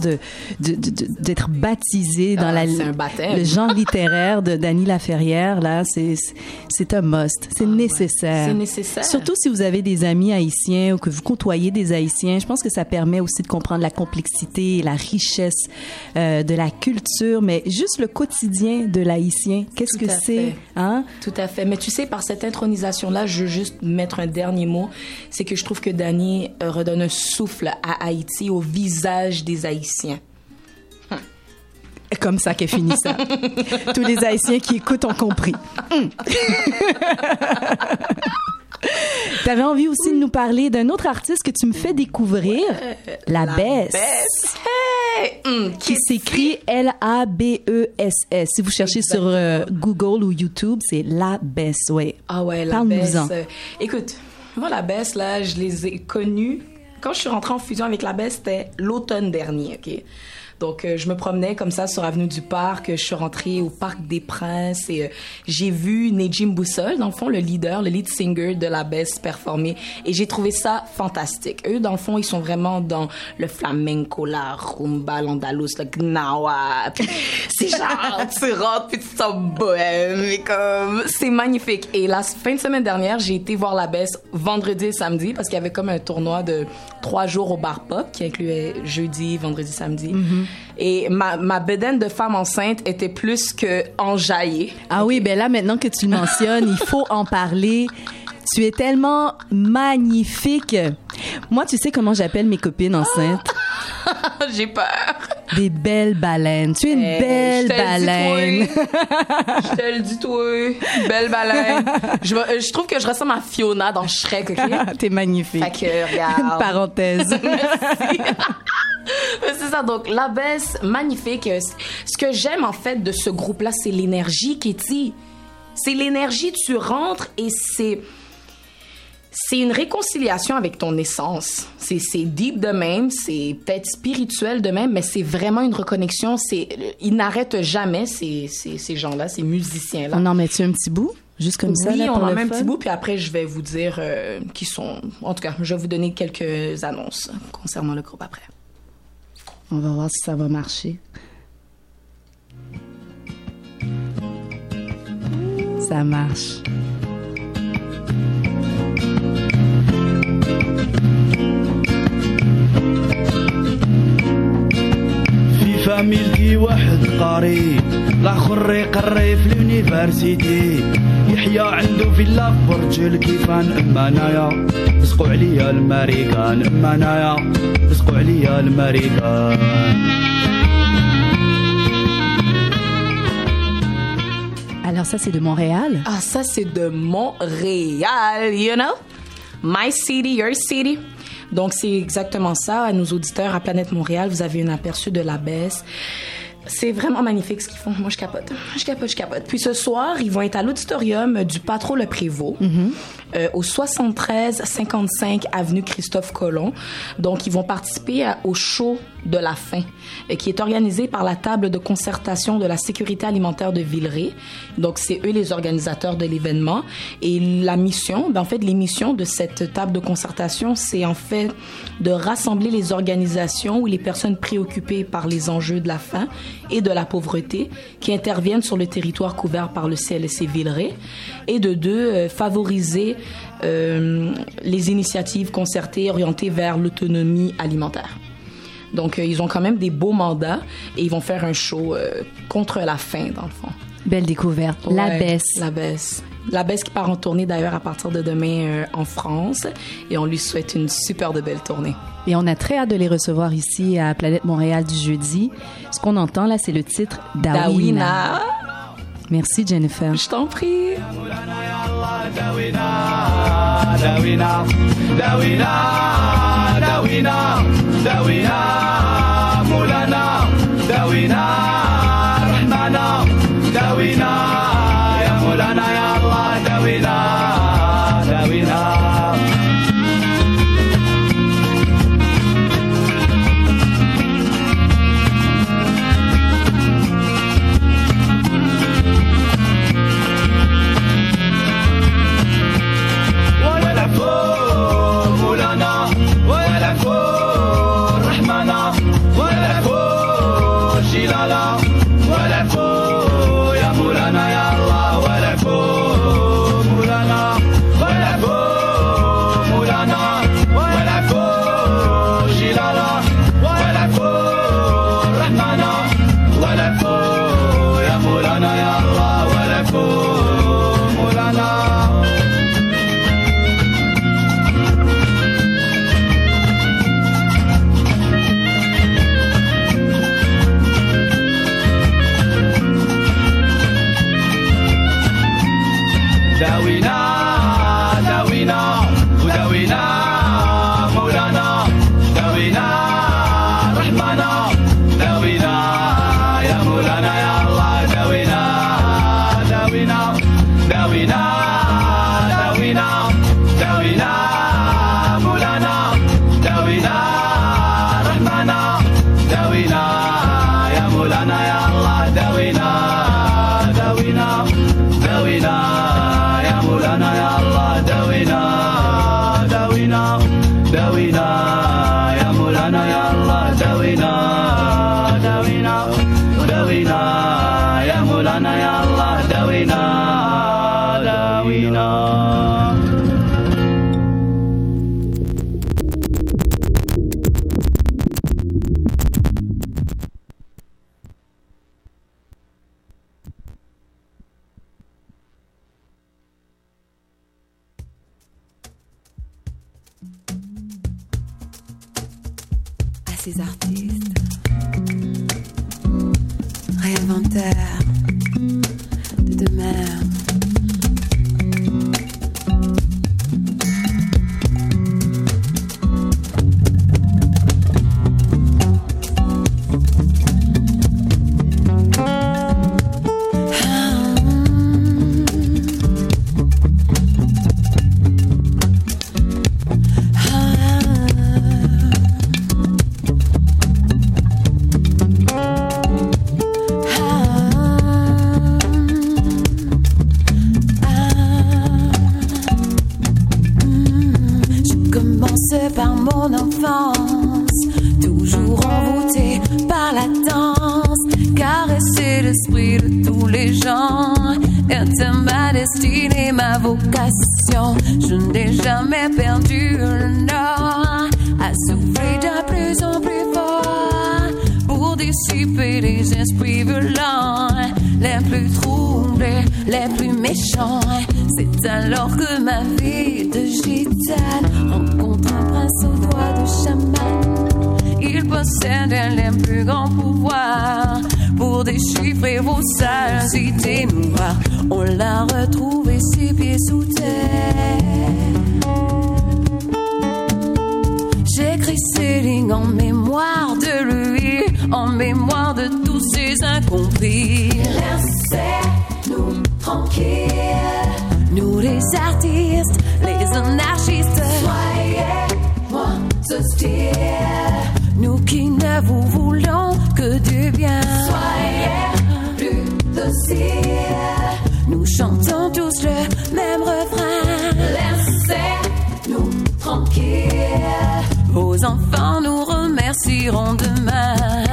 d'être baptisés dans le genre littéraire de Dany Laferrière, là, c'est un must. C'est nécessaire. C'est nécessaire. Surtout si vous avez des amis haïtiens ou que vous côtoyez des Haïtiens. Je pense que ça permet aussi de comprendre la complexité et la richesse de la culture, mais juste le quotidien de l'haïtien. Qu'est-ce que c'est? Hein? Tout à fait. Mais tu sais, par cette intronisation-là, je veux juste mettre un dernier mot. C'est que je trouve que Dany redonne un souffle à Haïti, au visage des Haïtiens. Comme ça qu'est fini ça. Tous les Haïtiens qui écoutent ont compris. T'avais envie aussi de nous parler d'un autre artiste que tu me fais découvrir, La Bess. Hey! Qui s'écrit L-A-B-E-S-S. Si vous cherchez sur Google ou YouTube, c'est La Bess, ouais. Ah ouais, La Bess. Écoute, moi, La Bess, là, je les ai connus. Quand je suis rentrée en fusion avec La Bess, c'était l'automne dernier, OK? Donc, je me promenais comme ça sur Avenue du Parc. Je suis rentrée au Parc des Princes et j'ai vu Nejim Boussole, dans le fond, le lead singer de La Bess performer. Et j'ai trouvé ça fantastique. Eux, dans le fond, ils sont vraiment dans le flamenco, la rumba, l'andalous, le gnawa. C'est genre, tu rentres puis tu sens bohème. Et comme, c'est magnifique. Et la fin de semaine dernière, j'ai été voir La Bess vendredi et samedi parce qu'il y avait comme un tournoi de 3 jours au Bar Pop qui incluait jeudi, vendredi, samedi. Mm-hmm. Et ma bedaine de femme enceinte était plus que enjaillée. Ah oui, ben là, maintenant que tu le mentionnes, il faut en parler. Tu es tellement magnifique. Moi, tu sais comment j'appelle mes copines enceintes? J'ai peur. Des belles baleines. Tu es une belle baleine. Je te le dis, toi. Belle baleine. Je trouve que je ressemble à Fiona dans Shrek, OK? T'es magnifique. Fait que, regarde. Une parenthèse. Merci. C'est ça, donc La Bess, magnifique. Ce que j'aime en fait de ce groupe-là, c'est l'énergie, Katie. C'est l'énergie, tu rentres et c'est une réconciliation avec ton essence. C'est deep de même, c'est peut-être spirituel de même, mais c'est vraiment une reconnexion. Ils n'arrêtent jamais, ces gens-là, ces musiciens-là. On en met-tu un petit bout? Juste comme ça, oui, là, on pour en le met un fun? petit bout, puis après, je vais vous dire qui sont... En tout cas, je vais vous donner quelques annonces concernant le groupe après. On va voir si ça va marcher. Ça marche. في فاميلتي واحد قريب الاخر يقري في اليونيفرسيتي يحيى عنده فيلا في برج الكيفان اما انايا لصقوا عليا الماريكان اما انايا لصقوا عليا الماريكان. Alors ça, c'est de Montréal? Ah, ça, c'est de Montréal, you know? My city, your city. Donc, c'est exactement ça. À nos auditeurs à Planète Montréal, vous avez un aperçu de La Bess. C'est vraiment magnifique ce qu'ils font. Moi, je capote. Je capote. Puis ce soir, ils vont être à l'auditorium du Patro Le Prévost, au 73-55 avenue Christophe Colomb. Donc, ils vont participer au show de la faim, qui est organisée par la table de concertation de la sécurité alimentaire de Villeray. Donc, c'est eux les organisateurs de l'événement. Et la mission, en fait, les missions de cette table de concertation, c'est en fait de rassembler les organisations ou les personnes préoccupées par les enjeux de la faim et de la pauvreté qui interviennent sur le territoire couvert par le CLSC Villeray, et de deux, favoriser les initiatives concertées orientées vers l'autonomie alimentaire. Donc, ils ont quand même des beaux mandats et ils vont faire un show contre la faim, dans le fond. Belle découverte. Ouais, La Baisse. La Baisse. La Baisse qui part en tournée d'ailleurs à partir de demain en France, et on lui souhaite une super de belle tournée. Et on a très hâte de les recevoir ici à Planète Montréal du jeudi. Ce qu'on entend là, c'est le titre Dawina. Merci Jennifer. Je t'en prie. داوينا داوينا داوينا داوينا داوينا مولانا داوينا رحمانا داوينا يا مولانا يا الله داوينا داوينا Ces artistes, réinventeurs de demain. Je n'ai jamais perdu le nord, à souffler de plus en plus fort pour dissiper les esprits violents, les plus troublés, les plus méchants. C'est alors que ma vie de gitane rencontre un prince aux doigts de chaman. Il possède les plus grands pouvoirs pour déchiffrer vos sales idées noires. On l'a retrouvé ses pieds sous terre. J'écris ces lignes en mémoire de lui, en mémoire de tous ces incompris. Laissez-nous tranquilles, nous les artistes, les anarchistes. Soyez moins hostiles, nous qui ne vous voulons que du bien. Soyez plus dociles, nous chantons tous le même refrain. Laissez-nous tranquilles, vos enfants nous remercieront demain.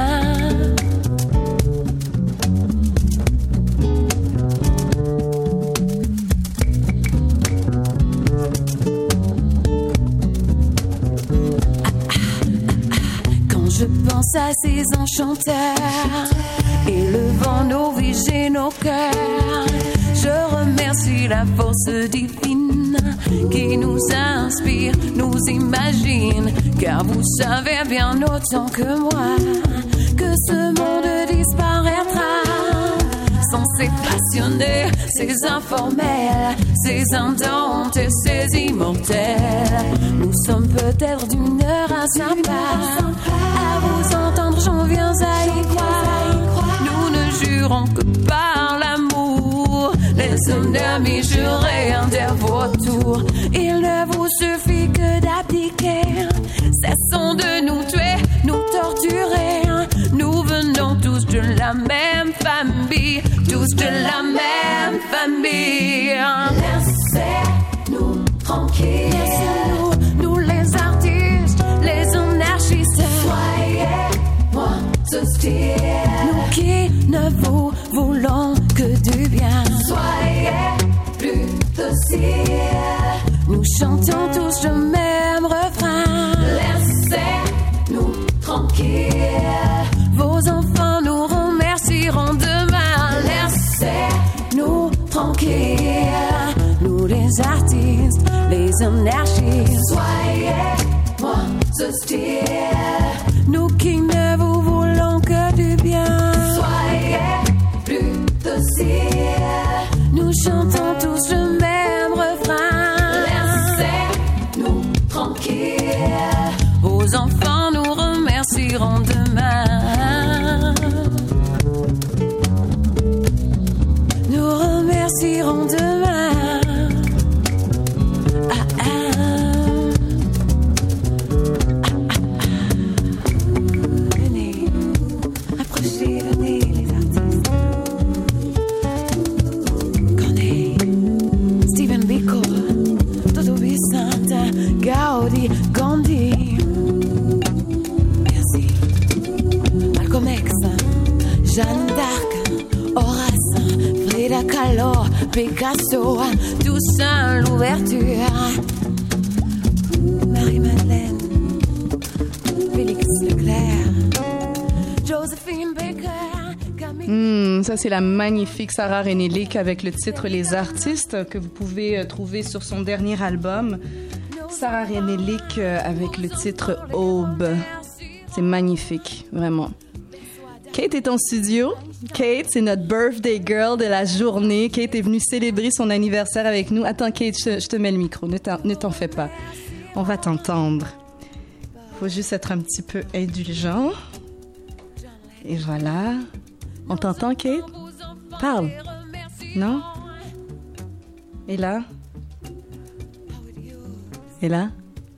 Quand je pense à ces enchanteurs, élevant nos vies et nos cœurs, je remercie la force divine qui nous inspire, nous imagine. Car vous savez bien autant que moi que ce monde disparaîtra sans ces passionnés, ces informels, ces indomptés, ces immortels. Nous sommes peut-être d'une heure sympa. À vous entendre, j'en viens à y croire. Nous ne jurons que par l'amour. Les ennemis jurés à vos tours. Il ne vous suffit que d'abdiquer. Cessons de nous tuer, nous torturer. Nous venons tous de la même famille, tous de la même famille. Laissez-nous tranquilles. Laissez-nous, nous les artistes, les anarchistes. Soyez moins hostiles, nous qui ne vous voulons que du bien. Soyez plus dociles, nous chantons tous le même refrain. Laissez-nous tranquilles, vos enfants nous remercieront demain. Laissez-nous tranquilles, nous les artistes, les anarchistes. Soyez moins hostiles, nous qui ne vous voulons que du bien. Soyez plus dociles, nous chantons tous le même refrain. Laissez-nous tranquilles, vos enfants nous remercieront demain. Nous remercierons demain. Venez, approchez, venez les artistes. Corneille, Stephen Biko, Toto Vicente, Gaudi, Gandhi. Merci. Malcolm X, Jeanne d'Arc, Horace, Frida Kahlo, Picasso, Toussaint Louverture, Marie-Madeleine, Félix Leclerc, Josephine Baker, Camille. Ça, c'est la magnifique Sarah René-Lick avec le titre Les Artistes que vous pouvez trouver sur son dernier album. Sarah René-Lick avec le titre Aube. C'est magnifique, vraiment. Kate est en studio. Kate, c'est notre birthday girl de la journée. Kate est venue célébrer son anniversaire avec nous. Attends, Kate, je te mets le micro. Ne t'en fais pas. On va t'entendre. Faut juste être un petit peu indulgent. Et voilà. On t'entend, Kate? Parle. Non? Et là? Et là?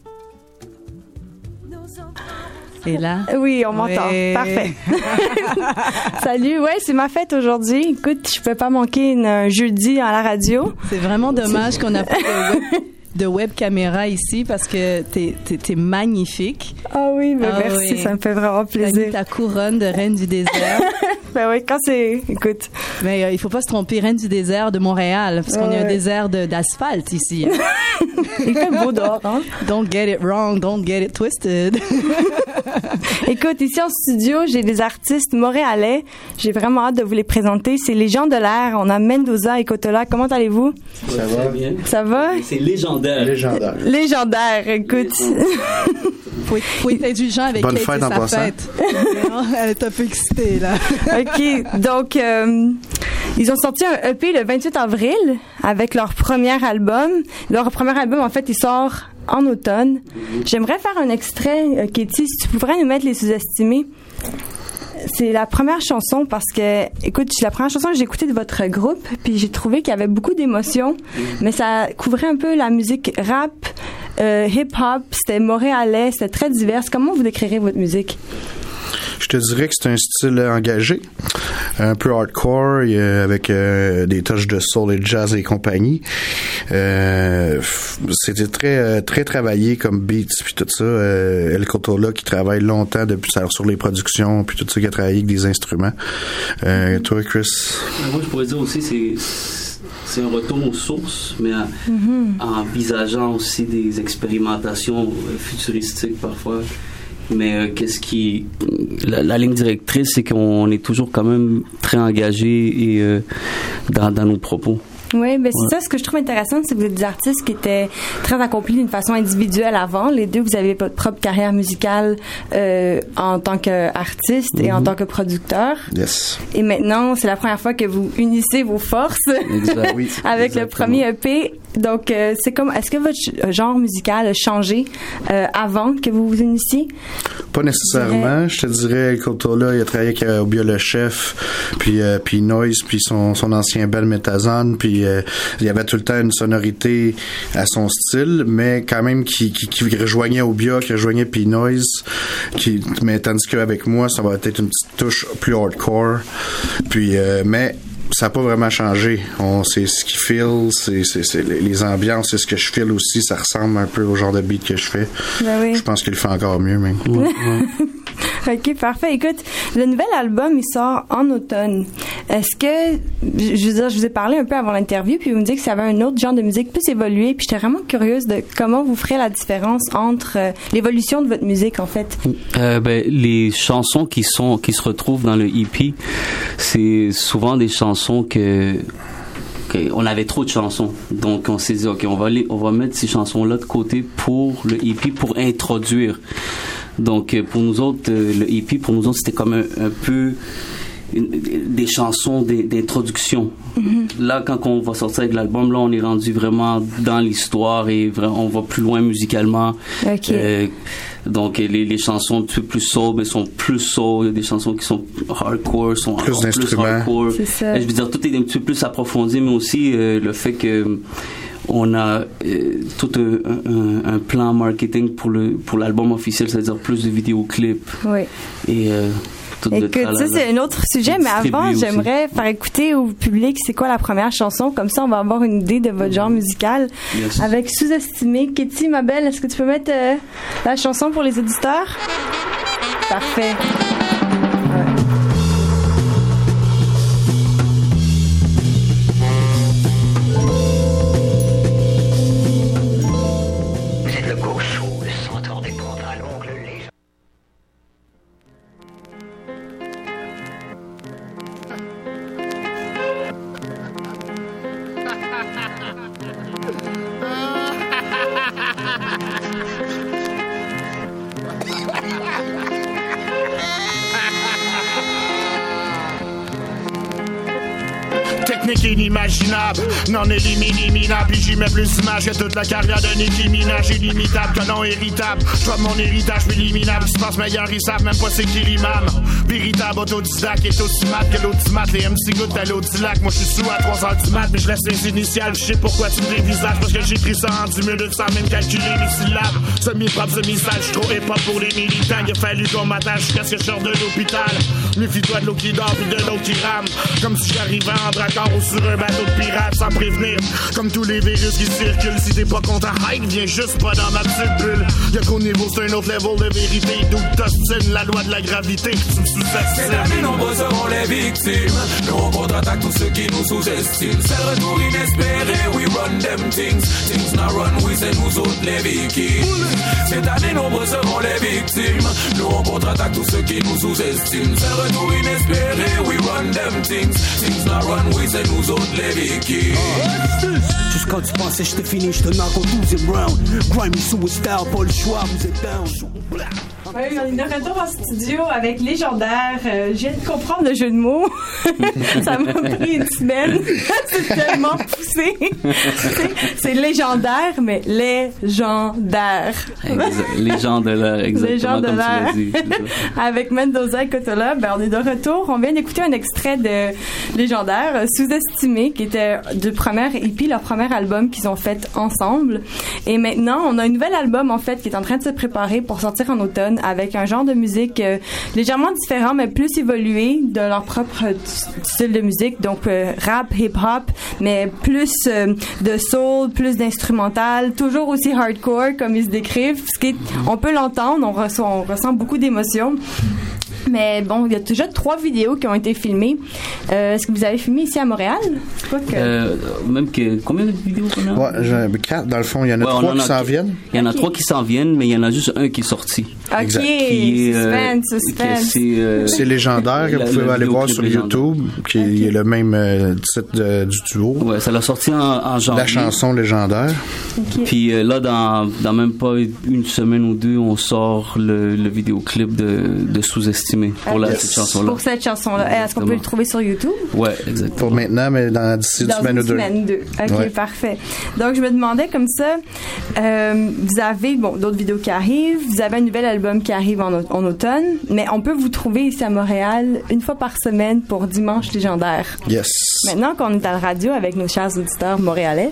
Et là? Oui, on m'entend. Ouais. Parfait. Salut, ouais, c'est ma fête aujourd'hui. Écoute, je peux pas manquer un jeudi à la radio. C'est vraiment dommage qu'on n'a pas de web caméra ici parce que t'es magnifique. Ah oui, ben merci, oui. Ça me fait vraiment plaisir. T'as mis ta couronne de reine du désert. Ben oui, quand c'est... Écoute. Mais il faut pas se tromper, reine du désert de Montréal, parce qu'on a un désert d'asphalte ici. Il fait beau dehors, hein? Don't get it wrong, don't get it twisted. Écoute, ici en studio, j'ai des artistes montréalais. J'ai vraiment hâte de vous les présenter. C'est les gens de l'air. On a Mendoza et Kotola. Comment allez-vous? Ça va bien. Ça va? C'est légendaire. Légendaire, écoute. Faut être indulgent avec Bonne Kate fête en sa passant. fête. Elle est un peu excitée, là. OK. Donc, ils ont sorti un EP le 28 avril avec leur premier album. Leur premier album, en fait, il sort en automne. J'aimerais faire un extrait, Katie, si tu pourrais nous mettre Les Sous-Estimés. C'est la première chanson parce que, écoute, c'est la première chanson que j'ai écoutée de votre groupe, puis j'ai trouvé qu'il y avait beaucoup d'émotions, mais ça couvrait un peu la musique rap, hip-hop, c'était montréalais, c'était très divers. Comment vous décrirez votre musique? Je te dirais que c'est un style engagé, un peu hardcore, avec des touches de soul et de jazz et compagnie. C'était très très travaillé comme beats puis tout ça. El Cotola qui travaille longtemps depuis sur les productions puis tout ça, qui a travaillé avec des instruments. Toi, Chris? Moi, je pourrais dire aussi c'est un retour aux sources, mais en envisageant aussi des expérimentations futuristiques parfois. Mais la ligne directrice, c'est qu'on est toujours quand même très engagé et dans nos propos. Oui, ben c'est ça. Ce que je trouve intéressant, c'est que vous êtes des artistes qui étaient très accomplis d'une façon individuelle avant. Les deux, vous avez votre propre carrière musicale en tant qu'artiste et en tant que producteur. Yes. Et maintenant, c'est la première fois que vous unissez vos forces oui, avec le premier EP. Donc, c'est comme, est-ce que votre genre musical a changé avant que vous vous unissiez? Pas nécessairement. Je te dirais, El Cotola, il a travaillé avec Obia le Chef, puis Noise, puis son ancien bel Metazone, puis il y avait tout le temps une sonorité à son style, mais quand même qui rejoignait Obia, qui rejoignait P-Noise, mais tandis qu'avec moi, ça va être une petite touche plus hardcore, puis mais ça n'a pas vraiment changé. C'est ce qui feel, c'est les ambiances, c'est ce que je feel aussi, ça ressemble un peu au genre de beat que je fais. Ben oui. Je pense qu'il le fait encore mieux, même. OK, parfait. Écoute, le nouvel album, il sort en automne. Est-ce que, je veux dire, je vous ai parlé un peu avant l'interview, puis vous me dites que ça avait un autre genre de musique plus évolué, puis j'étais vraiment curieuse de comment vous ferez la différence entre l'évolution de votre musique, en fait. Les chansons qui se retrouvent dans le EP, c'est souvent des chansons on avait trop de chansons, donc on s'est dit ok, on va mettre ces chansons-là de côté pour le EP, pour introduire. Donc pour nous autres, le EP pour nous autres c'était comme un peu des chansons d'introduction. Là, quand on va sortir avec l'album, là on est rendu vraiment dans l'histoire et on va plus loin musicalement. Okay. Donc les chansons un peu plus soul, sont plus soul. Des chansons qui sont hardcore sont plus encore plus hardcore. C'est ça. Je veux dire, tout est un petit peu plus approfondi, mais aussi le fait que on a tout un plan marketing pour l'album officiel, c'est-à-dire plus de vidéoclips. Oui. Et écoute, ça c'est un autre sujet, mais avant, j'aimerais faire écouter au public c'est quoi la première chanson, comme ça on va avoir une idée de votre genre musical. Yes. Avec Sous-estimé. Katie, ma belle, est-ce que tu peux mettre la chanson pour les auditeurs? Parfait. Technique inimaginable, non éliminable. Puis j'y mets plus d'image que toute la carrière de Nicki Minaj. Illimitable, canon irritable. J'vois mon héritage éliminable. Tu penses meilleur, ils savent même pas c'est qui l'imam. Véritable autodidacte, est aussi mat que l'autimate. Les MC goûtent à l'audilac. Moi j'suis sous à 3h du mat, mais je laisse les initiales. Je sais pourquoi tu me dévisages, parce que j'ai pris ça en 10 minutes sans même calculer les syllabes. Semi-propre, semi-sale, j'suis trop hip-hop pour les militants. Il a fallu qu'on m'attache jusqu'à ce que je sorte de l'hôpital. Méfie-toi de l'eau qui dort puis de l'eau qui rame. Comme si j'arrivais en dracard ou sur un bateau de pirate sans prévenir. Comme tous les virus qui circulent, si t'es pas content, hike, viens juste pas dans ma petite bulle. Y'a qu'au niveau, c'est un autre level de vérité. D'où t'ostines la loi de la gravité. Tu me sous-estimes. Cette année, nombreux seront les victimes. Nous on contre-attaque tous ceux qui nous sous-estiment. C'est le retour inespéré, we run them things. Things not run, we c'est nous autres les victimes. Cette année, nombreux seront les victimes. Nous on contre-attaque tous ceux qui nous sous-estiment. C'est le retour inespéré, we run them things. Things not run, we c'est nous autres les victimes. Jusqu'à tu pensais je te finis, je te knock au 12e round. Grimy suicide, pas le choix, vous êtes down. Oui, on est de retour en studio avec Légendaire. Je viens de comprendre le jeu de mots. Ça m'a pris une semaine. C'est tellement poussé. C'est légendaire, mais légendaire. Légende de l'air, exactement comme tu l'as dit. Avec Mendoza et Cotola, on est de retour. On vient d'écouter un extrait de Légendaire, Sous-estimé, qui était du premier EP, leur premier album qu'ils ont fait ensemble. Et maintenant, on a un nouvel album, en fait, qui est en train de se préparer pour sortir en automne avec un genre de musique légèrement différent, mais plus évolué de leur propre style de musique. Donc, rap, hip-hop, mais plus de soul, plus d'instrumental, toujours aussi hardcore, comme ils se décrivent. Ce qui est, on peut l'entendre, on ressent beaucoup d'émotions. Mais bon, il y a déjà 3 vidéos qui ont été filmées. Est-ce que vous avez filmé ici à Montréal? Combien de vidéos qu'on a? Ouais, 4 dans le fond. Il y en a 3 qui s'en viennent. Il y en a 3 qui s'en viennent, mais il y en a juste un qui est sorti. OK, suspense. C'est Légendaire, que vous pouvez aller voir sur YouTube, qui est le même titre du duo. Ouais, ça l'a sorti en janvier. La chanson Légendaire. Okay. Puis là, dans même pas une semaine ou 2, on sort le vidéoclip de Sous-estimé pour cette chanson-là. Pour cette chanson-là. Est-ce qu'on peut le trouver sur YouTube? Ouais, exactement. Pour maintenant, mais d'ici une semaine ou 2. OK, ouais. Parfait. Donc, je me demandais comme ça, vous avez d'autres vidéos qui arrivent, vous avez un nouvel album qui arrive en automne, mais on peut vous trouver ici à Montréal une fois par semaine pour Dimanche Légendaire. Yes. Maintenant qu'on est à la radio avec nos chers auditeurs montréalais,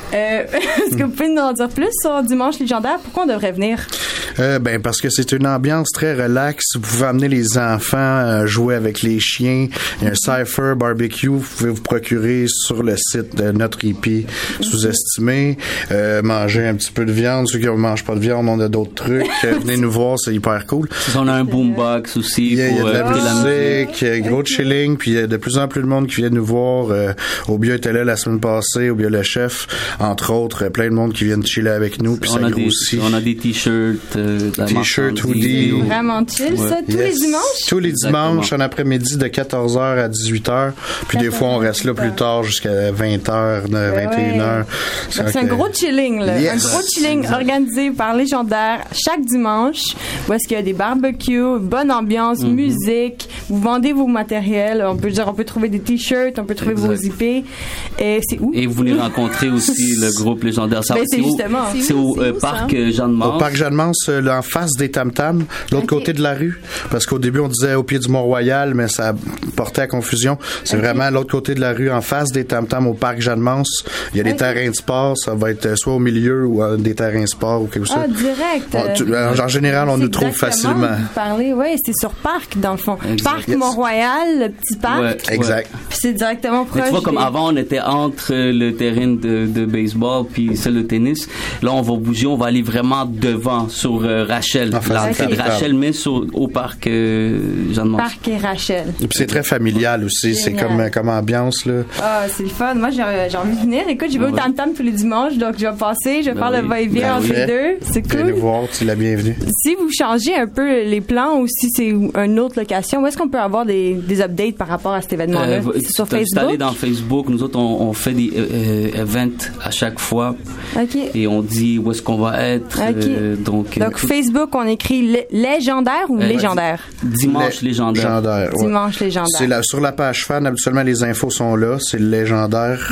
est-ce que vous pouvez nous en dire plus sur Dimanche Légendaire? Pourquoi on devrait venir? Parce que c'est une ambiance très relaxe. Vous pouvez amener les enfants, jouer avec les chiens. Il y a un cypher barbecue. Vous pouvez vous procurer sur le site de notre EP Sous-estimé. Manger un petit peu de viande. Ceux qui ne mangent pas de viande, on a d'autres trucs. Venez nous voir, c'est hyper cool. On a un boombox aussi. Il y a de la musique, gros chilling. Puis il y a de plus en plus de monde qui vient nous voir. Obia était là la semaine passée. Obia le chef, entre autres. Plein de monde qui viennent chiller avec nous. Puis ça grossit. On a des t-shirts. T-shirt, hoodie. Vraiment chill, ça. Tous les dimanches? Tous les dimanches, en après-midi, de 14h à 18h. Puis des fois, on reste là plus tard jusqu'à 20h, 21h. C'est un gros chilling, là. Yes. Un gros chilling organisé par Légendaire chaque dimanche, où est-ce qu'il y a des barbecues, bonne ambiance, musique. Vous vendez vos matériels. On peut trouver des t-shirts, on peut trouver vos IP. Et c'est où? Et vous voulez rencontrer aussi le groupe Légendaire. C'est justement. C'est au parc Jeanne-Mance. Au parc Jeanne-Mance, en face des Tam-Tam, l'autre côté de la rue. Parce qu'au début, on disait au pied du Mont-Royal, mais ça portait à confusion. C'est vraiment l'autre côté de la rue, en face des Tam-Tam, au parc Jeanne-Mance. Il y a des terrains de sport. Ça va être soit au milieu ou des terrains de sport ou quelque chose. Direct. En général, on nous trouve facilement. Oui, c'est sur parc, dans le fond. Parc Mont-Royal, le petit parc. Ouais, exact. Puis c'est directement proche. Mais tu vois, comme avant, on était entre le terrain de baseball puis celle de tennis. Là, on va bouger, on va aller vraiment devant, sur Rachel. L'entrée de Rachel, mais au parc Jeanne-Mance. Parc et Rachel. Et puis c'est très familial aussi. C'est comme ambiance, là. Ah, c'est le fun. Moi, j'ai envie de venir. Écoute, je vais au Tam-Tam tous les dimanches, donc je vais passer, je vais faire le va-et-vient entre les deux. C'est cool. Venez voir, tu es la bienvenue. Si vous changez un peu les plans ou si c'est une autre location, où est-ce qu'on peut avoir des updates par rapport à cet événement-là? C'est sur Facebook? Allez dans Facebook. Nous autres, on fait des events à chaque fois. OK. Et on dit où est-ce qu'on va être. OK. Donc Facebook, on écrit Légendaire ou Légendaire? Dimanche Légendaire. Dimanche Légendaire. Sur la page fan, habituellement, les infos sont là. C'est Légendaire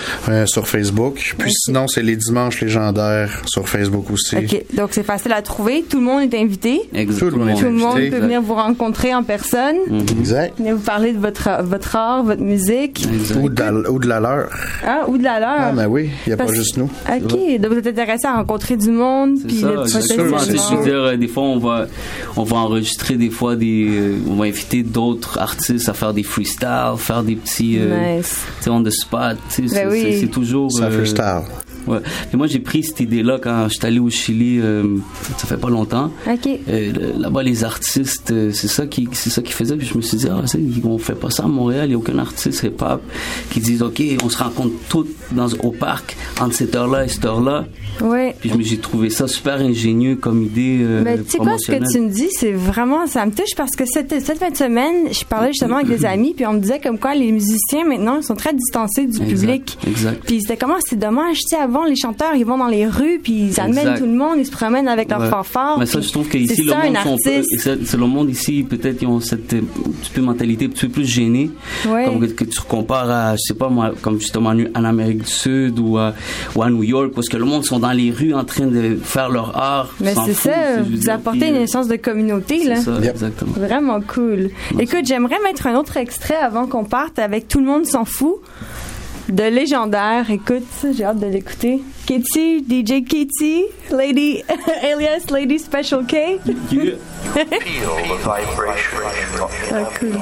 sur Facebook. Puis sinon, c'est les Dimanches Légendaires sur Facebook aussi. OK. Donc, c'est facile à trouver. Tout le monde est invité. Exactement. Tout le monde peut venir vous rencontrer en personne. Exact. Venir vous parler de votre art, votre musique. Ou de la leur. Ah, ou de la leur. Ah, ben oui. Il n'y a pas juste nous. OK. Donc, vous êtes intéressé à rencontrer du monde. C'est ça. Je veux dire, des fois, on va enregistrer des fois on va inviter d'autres artistes à faire des freestyles, faire des petits on the spot. C'est toujours ça freestyle. Ouais. Mais moi, j'ai pris cette idée-là quand je suis allé au Chili, ça fait pas longtemps. OK. Là-bas, les artistes, c'est ça qui faisait. Puis je me suis dit, on fait pas ça à Montréal. Il n'y a aucun artiste hip-hop qui dise, OK, on se rencontre tous au parc entre cette heure-là et cette heure-là. Ouais. Puis j'ai trouvé ça super ingénieux comme idée. Mais tu sais quoi, ce que tu me dis, c'est vraiment, ça me touche parce que cette fin de semaine, je parlais justement avec des amis, puis on me disait comme quoi les musiciens maintenant ils sont très distancés du public. Exact. Puis c'était comment, c'est dommage, tu sais, vont les chanteurs, ils vont dans les rues, puis ils amènent tout le monde, ils se promènent avec leur fanfare. Mais ça, je trouve qu'ici, le monde ici, peut-être, ils ont cette petite mentalité un petit peu plus gênée. Ouais. Comme que tu compares à, je sais pas moi, comme justement en Amérique du Sud ou à New York, parce que le monde sont dans les rues en train de faire leur art. Mais c'est ça, vous apportez une essence de communauté, là. C'est ça, exactement. Vraiment cool. Écoute, j'aimerais mettre un autre extrait avant qu'on parte avec Tout le monde s'en fout de Légendaire. Écoute, j'ai hâte de l'écouter. Katie, DJ Katie, Lady, alias Lady Special K. Feel the vibration. Ah, cool.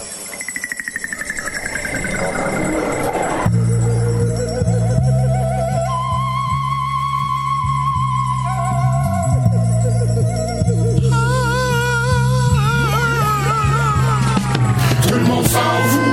Tout le monde s'en fout.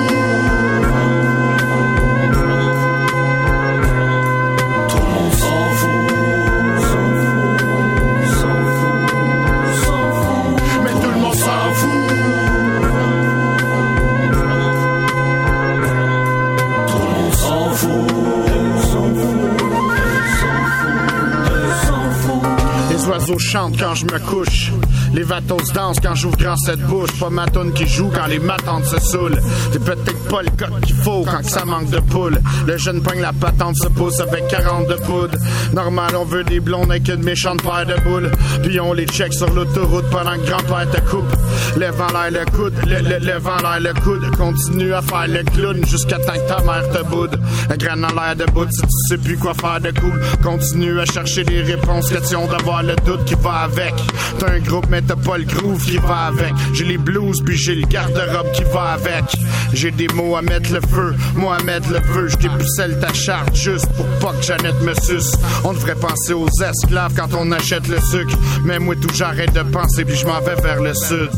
Les oiseaux chantent quand je me couche. Les vatos dansent quand j'ouvre grand cette bouche. Pas ma toune qui joue quand les matantes se saoulent. T'es peut-être pas le coq qu'il faut quand ça manque de poule. Le jeune pogne la patente se pousse avec 40 de poudre. Normal, on veut des blondes avec une méchante paire de boules. Puis on les check sur l'autoroute pendant que grand-père te coupe. Lève en l'air le coude, lève en l'air le coude. Continue à faire le clown jusqu'à temps que ta mère te boude. La graine en l'air debout si tu sais plus quoi faire de cool. Continue à chercher des réponses, question d'avoir le doute qui va avec. T'as un groupe mais t'as pas le groove qui va avec. J'ai les blues puis j'ai le garde-robe qui va avec. J'ai des mots à mettre le feu, moi à mettre le feu. J'dépucelle ta charte juste pour pas que Jeannette me suce. On devrait penser aux esclaves quand on achète le sucre. Mais moi tout j'arrête de penser puis je m'en vais vers le sud.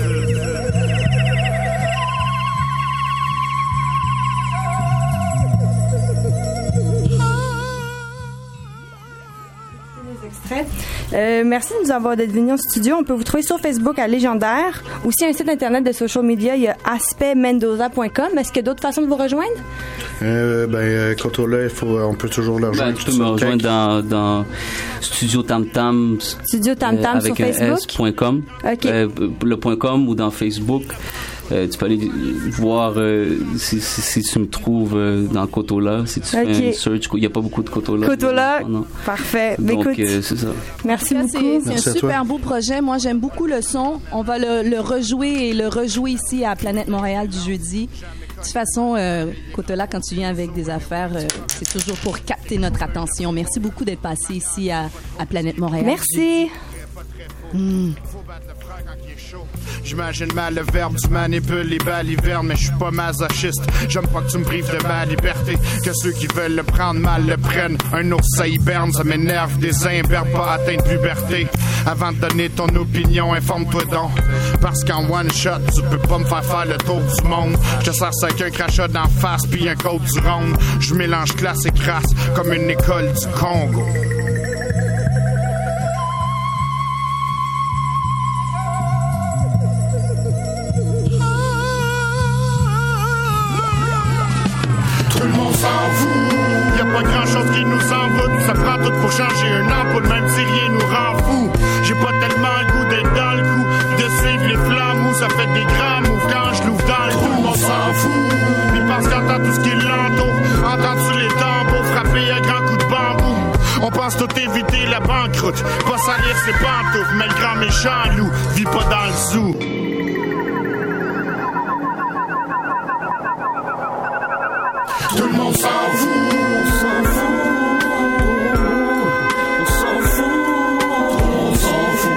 Merci de nous avoir d'être venus en studio. On peut vous trouver sur Facebook à Légendaire. Aussi un site internet de social media, il y a aspectmendoza.com. Est-ce qu'il y a d'autres façons de vous rejoindre? Cotola, on peut toujours le rejoindre. Tu peux me rejoindre dans Studio Tam Tam. Studio Tam Tam sur Facebook. S.com. Okay. Le .com ou dans Facebook. Tu peux aller voir si tu me trouves dans Cotola. Si tu fais un search, il n'y a pas beaucoup de Cotola. Cotola, parfait. Donc, écoute, c'est ça. Merci beaucoup. C'est un super beau projet. Moi, j'aime beaucoup le son. On va le rejouer et le rejouer ici à Planète Montréal du jeudi. De toute façon, Cotola, quand tu viens avec des affaires, c'est toujours pour capter notre attention. Merci beaucoup d'être passé ici à Planète Montréal. Merci. J'imagine mal le verbe, tu manipules les balles hivernes, mais je suis pas masochiste. J'aime pas que tu me prives de ma liberté, que ceux qui veulent le prendre mal le prennent. Un ours ça hiberne, ça m'énerve, des imberbes pas atteints de puberté. Avant de donner ton opinion, informe-toi donc. Parce qu'en one shot, tu peux pas me faire le tour du monde. Je te sers ça avec un crachat d'en face puis un côte du rond. Je mélange classe et crasse comme une école du Congo. Y'a pas grand chose qui nous envoûte. Ça prend tout pour changer un ampoule, même si rien nous rend fou. J'ai pas tellement le goût d'être dans le coup, de suivre les flammes où ça fait des grands moves quand je l'ouvre dans le trou. On s'en fout. Puis parce qu'entend tout ce qui l'entoure, entends-tu les tambours frapper un grand coup de bambou. On pense tout éviter la banqueroute, pas salir ses pantoufles, mais le grand méchant loup vit pas dans le zoo. Tout le monde s'en fout, on s'en fout, on s'en fout, on s'en fout,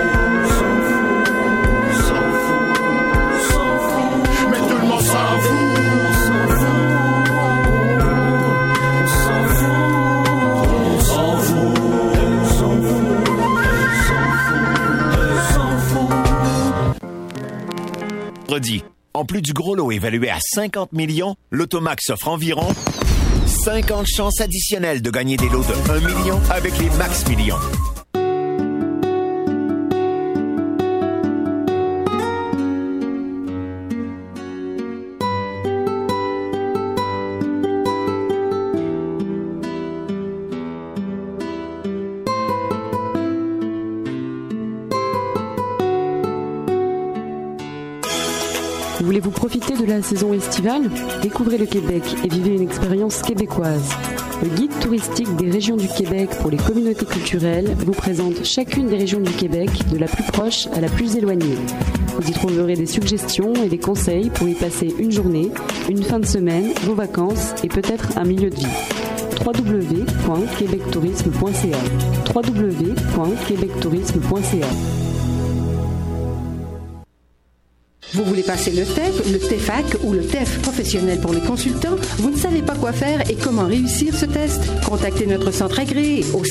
on s'en fout, on s'en fout, mais tout le monde s'en fout, on s'en fout, on s'en fout, on s'en fout, on s'en fout, on s'en fout. Redit. En plus du gros lot évalué à 50 millions, l'Automax offre environ 50 chances additionnelles de gagner des lots de 1 million avec les Max Millions. Voulez-vous profiter de la saison estivale? Découvrez le Québec et vivez une expérience québécoise. Le guide touristique des régions du Québec pour les communautés culturelles vous présente chacune des régions du Québec, de la plus proche à la plus éloignée. Vous y trouverez des suggestions et des conseils pour y passer une journée, une fin de semaine, vos vacances et peut-être un milieu de vie. www.québectourisme.ca www.québectourisme.ca. Vous voulez passer le TEF, le TEFAC ou le TEF professionnel pour les consultants? Vous ne savez pas quoi faire et comment réussir ce test? Contactez notre centre agréé au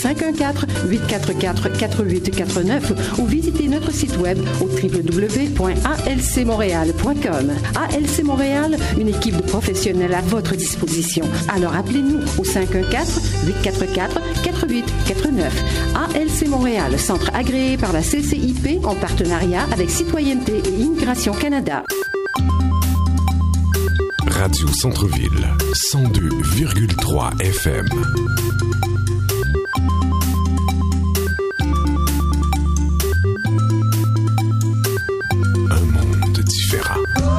514-844-4849 ou visitez notre site web au www.alcmontréal.com. ALC Montréal, une équipe de professionnels à votre disposition. Alors appelez-nous au 514-844-4849. ALC Montréal, centre agréé par la CCIP en partenariat avec Citoyenneté et Immigration Canada. Radio Centre-Ville, 102,3 FM. Un monde différent.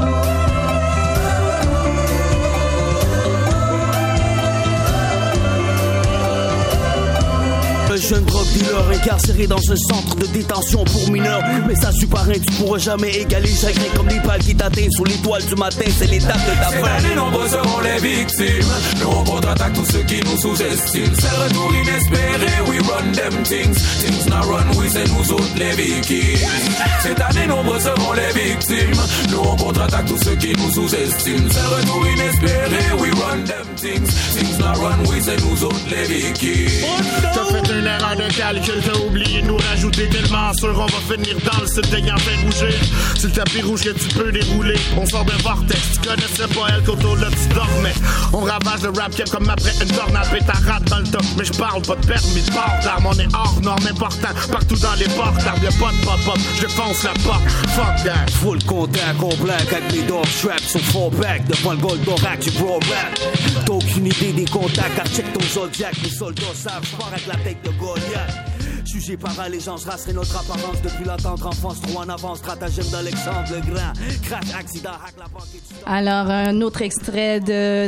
Un jeune drogue dealer incarcéré dans un centre de détention pour mineurs. Message parrain, tu pourras jamais égaler le chagrin comme les balles qui t'atteignent sous l'étoile du matin, c'est l'étape de ta fin. Cette année, nombreux seront les victimes. Nous on contre-attaque tous ceux qui nous sous-estiment. C'est le retour inespéré, we run them things. Things not run, oui c'est nous autres les victimes. Cette année, nombreux seront les victimes. Nous on contre-attaque tous ceux qui nous sous-estiment. C'est le retour inespéré, we run them things. Things not run, oui c'est nous autres les victimes. T'as fait une erreur de calcul, t'as oublié de nous rajouter tellement sûr on va finir dans le sud ayant fait rougir. C'est le tapis rouge que tu peux dérouler. On sort d'un vortex, tu connaissais pas elle qu'autour là tu dormais. On ravage le rap cap comme après une tornade, et ta rate dans le top. Mais je parle pas de permis de port d'armes, on est hors norme important. Partout dans les ports d'armes, y'a pas de pop-up, je fonce la porte, fuck that. Full contact, on black avec mes dog straps, sur fond back, devant le gold d'orac, du bro rap. T'as aucune idée des contacts, car check ton zodiac, les soldats savent, je pars avec la tête de Goliath. Jugé par allégeance, race et notre apparence depuis la tendre enfance, trop en avance, stratagème d'Alexandre le Grand, crash, accident, hack la banque et tu... Alors, un autre extrait de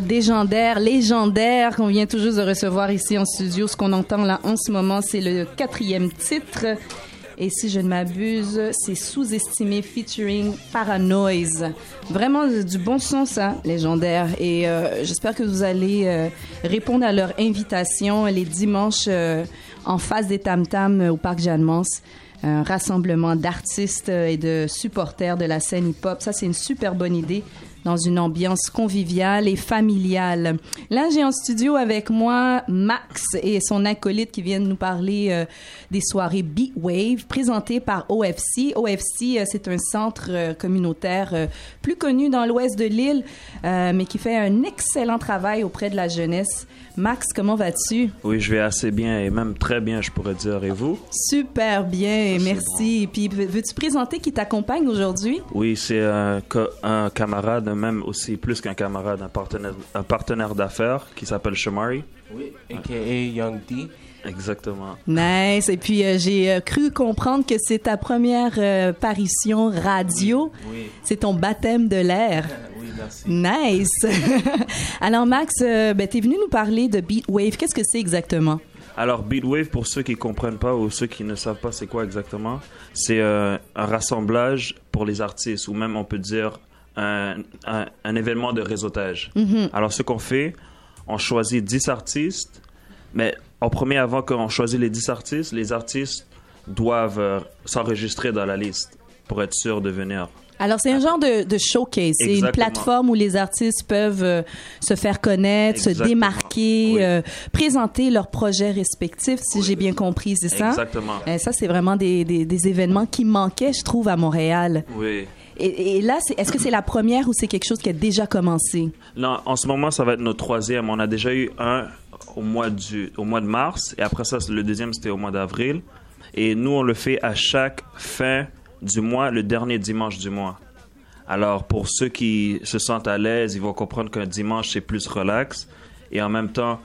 légendaire qu'on vient tout juste de recevoir ici en studio. Ce qu'on entend là en ce moment, c'est le 4e titre. Et si je ne m'abuse, c'est Sous-estimé featuring Paranoise. Vraiment du bon son, ça, légendaire. Et j'espère que vous allez répondre à leur invitation les dimanches en face des Tam-Tam au Parc Jeanne-Mance. Un rassemblement d'artistes et de supporters de la scène hip-hop. Ça, c'est une super bonne idée dans une ambiance conviviale et familiale. Là, j'ai en studio avec moi Max et son acolyte qui viennent nous parler des soirées Beatwave présentées par OFC. OFC, c'est un centre communautaire plus connu dans l'ouest de l'île, mais qui fait un excellent travail auprès de la jeunesse. Max, comment vas-tu? Oui, je vais assez bien et même très bien, je pourrais dire. Et vous? Super bien, merci. Et puis, veux-tu présenter qui t'accompagne aujourd'hui? Oui, c'est un camarade, même aussi plus qu'un camarade, un partenaire d'affaires qui s'appelle Shamari. Oui, a.k.a. Young D. Exactement. Nice. Et puis, j'ai cru comprendre que c'est ta première parution radio. Oui. C'est ton baptême de l'air. Oui, merci. Nice. Alors, Max, t'es venu nous parler de Beatwave. Qu'est-ce que c'est exactement? Alors, Beatwave, pour ceux qui ne comprennent pas ou ceux qui ne savent pas c'est quoi exactement, c'est un rassemblage pour les artistes, ou même on peut dire un événement de réseautage. Mm-hmm. Alors, ce qu'on fait, on choisit 10 artistes, mais en premier, avant qu'on choisisse les artistes doivent s'enregistrer dans la liste pour être sûrs de venir. Alors, c'est un genre de showcase. C'est une plateforme où les artistes peuvent se faire connaître, se démarquer, présenter leurs projets respectifs, si j'ai bien compris, c'est ça? Exactement. Ça, c'est vraiment des événements qui manquaient, je trouve, à Montréal. Oui. Et là, est-ce que c'est la première ou c'est quelque chose qui a déjà commencé? Non, en ce moment, ça va être notre 3e. On a déjà eu un au mois de mars, et après ça, le 2e, c'était au mois d'avril. Et nous, on le fait à chaque fin du mois, le dernier dimanche du mois. Alors, pour ceux qui se sentent à l'aise, ils vont comprendre qu'un dimanche, c'est plus relax. Et en même temps,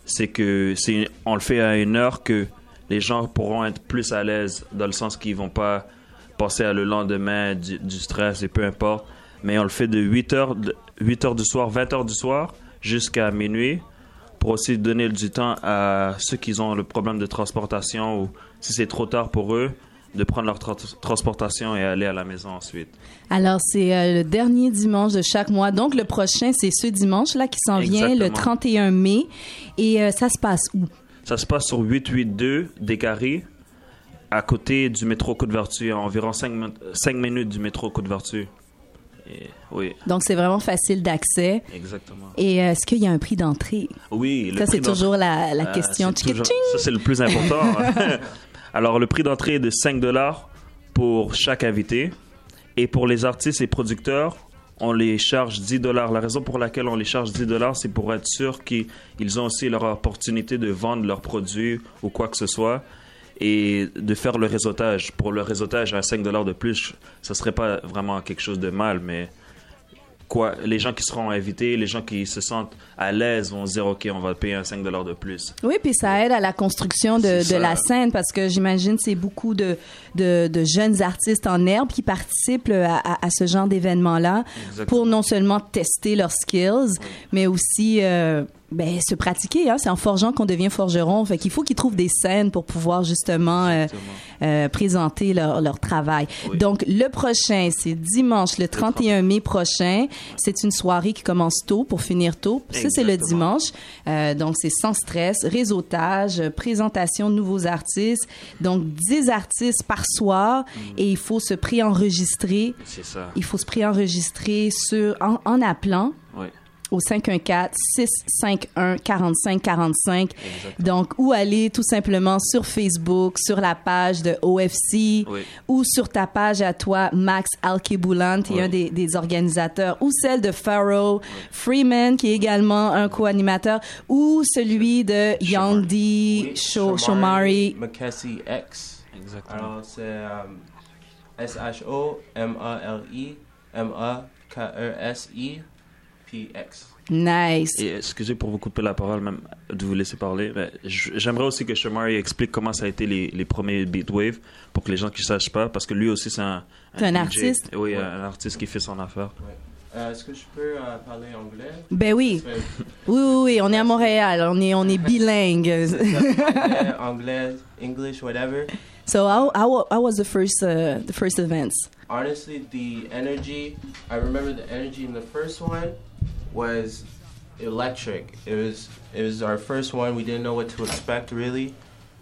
on le fait à une heure que les gens pourront être plus à l'aise, dans le sens qu'ils vont pas passer à le lendemain du stress et peu importe. mais on le fait de 8h du soir, 20h du soir jusqu'à minuit, pour aussi donner du temps à ceux qui ont le problème de transportation ou si c'est trop tard pour eux, de prendre leur transportation et aller à la maison ensuite. Alors, c'est le dernier dimanche de chaque mois. Donc, le prochain, c'est ce dimanche-là qui s'en vient, le 31 mai. Et ça se passe où? Ça se passe sur 882 des Carrés, à côté du métro Côte-Vertu, à environ 5 minutes du métro Côte-Vertu. Oui. Donc, c'est vraiment facile d'accès. Exactement. Et est-ce qu'il y a un prix d'entrée? Oui. Ça, c'est toujours la question. Ça, c'est le plus important. Alors, le prix d'entrée est de 5 $ pour chaque invité. Et pour les artistes et producteurs, on les charge 10 $. La raison pour laquelle on les charge 10 $, c'est pour être sûr qu'ils ont aussi leur opportunité de vendre leurs produits ou quoi que ce soit et de faire le réseautage. Pour le réseautage, à 5 $ de plus, ça serait pas vraiment quelque chose de mal, mais les gens qui seront invités, les gens qui se sentent à l'aise vont se dire « OK, on va payer un 5 $ de plus ». Oui, puis ça aide à la construction de la scène parce que j'imagine c'est beaucoup de jeunes artistes en herbe qui participent à ce genre d'événement-là pour non seulement tester leurs skills, mais aussi se pratiquer. Hein? C'est en forgeant qu'on devient forgeron. Fait qu'il faut qu'ils trouvent des scènes pour pouvoir justement présenter leur travail. Oui. Donc, le prochain, c'est dimanche, le 31 mai prochain. C'est une soirée qui commence tôt pour finir tôt. Ça, c'est le dimanche. Donc, c'est sans stress, réseautage, présentation de nouveaux artistes. Donc, 10 artistes par soir et il faut se préenregistrer. C'est ça. Il faut se préenregistrer en appelant. Oui. Au 514-651-4545. Donc, ou aller tout simplement sur Facebook, sur la page de OFC, ou sur ta page à toi, Max Alkeboulan, qui est un des organisateurs, ou celle de Pharaoh Freeman, qui est également un co-animateur, ou celui de Young D, Shomari. Makesi X. Exactement. Alors, c'est SHOMARI-MAKESI. PX. Nice. Et excusez pour vous couper la parole, même de vous laisser parler. Mais j'aimerais aussi que Shomari explique comment ça a été les premiers Beatwave pour que les gens qui ne sachent pas, parce que lui aussi c'est un artiste. Oui, un artiste qui fait son affaire. Est-ce que je peux parler anglais? Ben oui. Oui, on est à Montréal, on est bilingue. Anglais, English, whatever. So how was the first events? Honestly, the energy, I remember the energy in the first one was electric. It was our first one. We didn't know what to expect, really.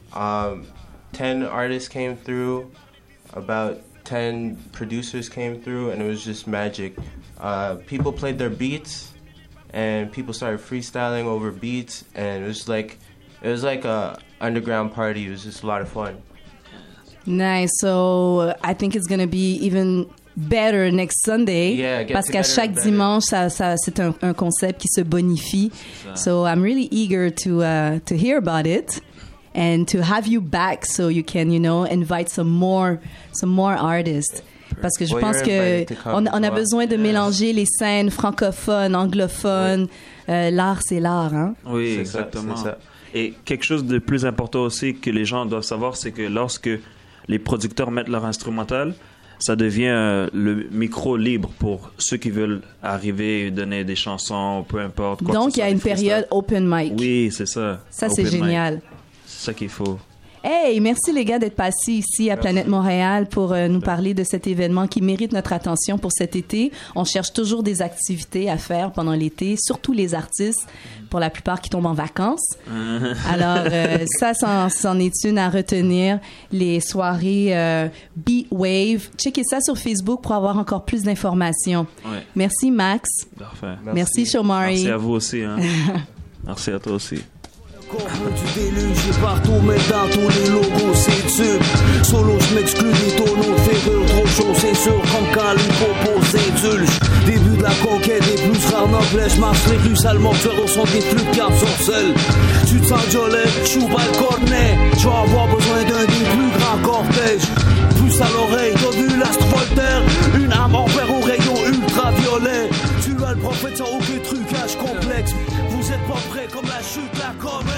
10 artists came through, about 10 producers came through, and it was just magic. People played their beats, and people started freestyling over beats, and it was like a underground party. It was just a lot of fun. Nice. So I think it's going to be even better next Sunday. Yeah, parce qu'à chaque dimanche, c'est un concept qui se bonifie. So I'm really eager to hear about it and to have you back so you can, invite some more artists. Parce que je pense que on a besoin de mélanger les scènes francophones, anglophones. L'art, c'est l'art, hein? Oui, exactement. C'est ça. Et quelque chose de plus important aussi que les gens doivent savoir, c'est que lorsque les producteurs mettent leur instrumental, ça devient le micro libre pour ceux qui veulent arriver et donner des chansons, peu importe. Donc, il y a une période open mic. Oui, c'est ça. Ça, c'est génial. C'est ça qu'il faut. Hey, merci les gars d'être passés ici à Planète Montréal pour nous parler de cet événement qui mérite notre attention pour cet été. On cherche toujours des activités à faire pendant l'été, surtout les artistes, pour la plupart qui tombent en vacances. Alors, ça, c'en est une à retenir. Les soirées Beatwave. Checkez ça sur Facebook pour avoir encore plus d'informations. Ouais. Merci Max. Parfait. Merci Shomari. Merci à vous aussi. Hein. Merci à toi aussi. Du déluge, j'ai partout, mais dans tous les logos, c'est tube. Solo, je m'exclus des tonneaux de ferrure, trop chaud, c'est sûr, comme quand les popos s'indulgent. Début de la conquête, des plus rares noblesse, je marche les rues, sales mortuaires au son des flux de cartes sorcelles. Tu te sens violet, j'ouvre pas le cornet, je vais avoir besoin d'un des plus grands cortèges. Plus à l'oreille, t'as vu l'astre Voltaire, une arme en verre au rayon ultraviolet. Tu as le prophète sans aucun trucage complexe. Vous êtes pas prêts comme la chute, la comète.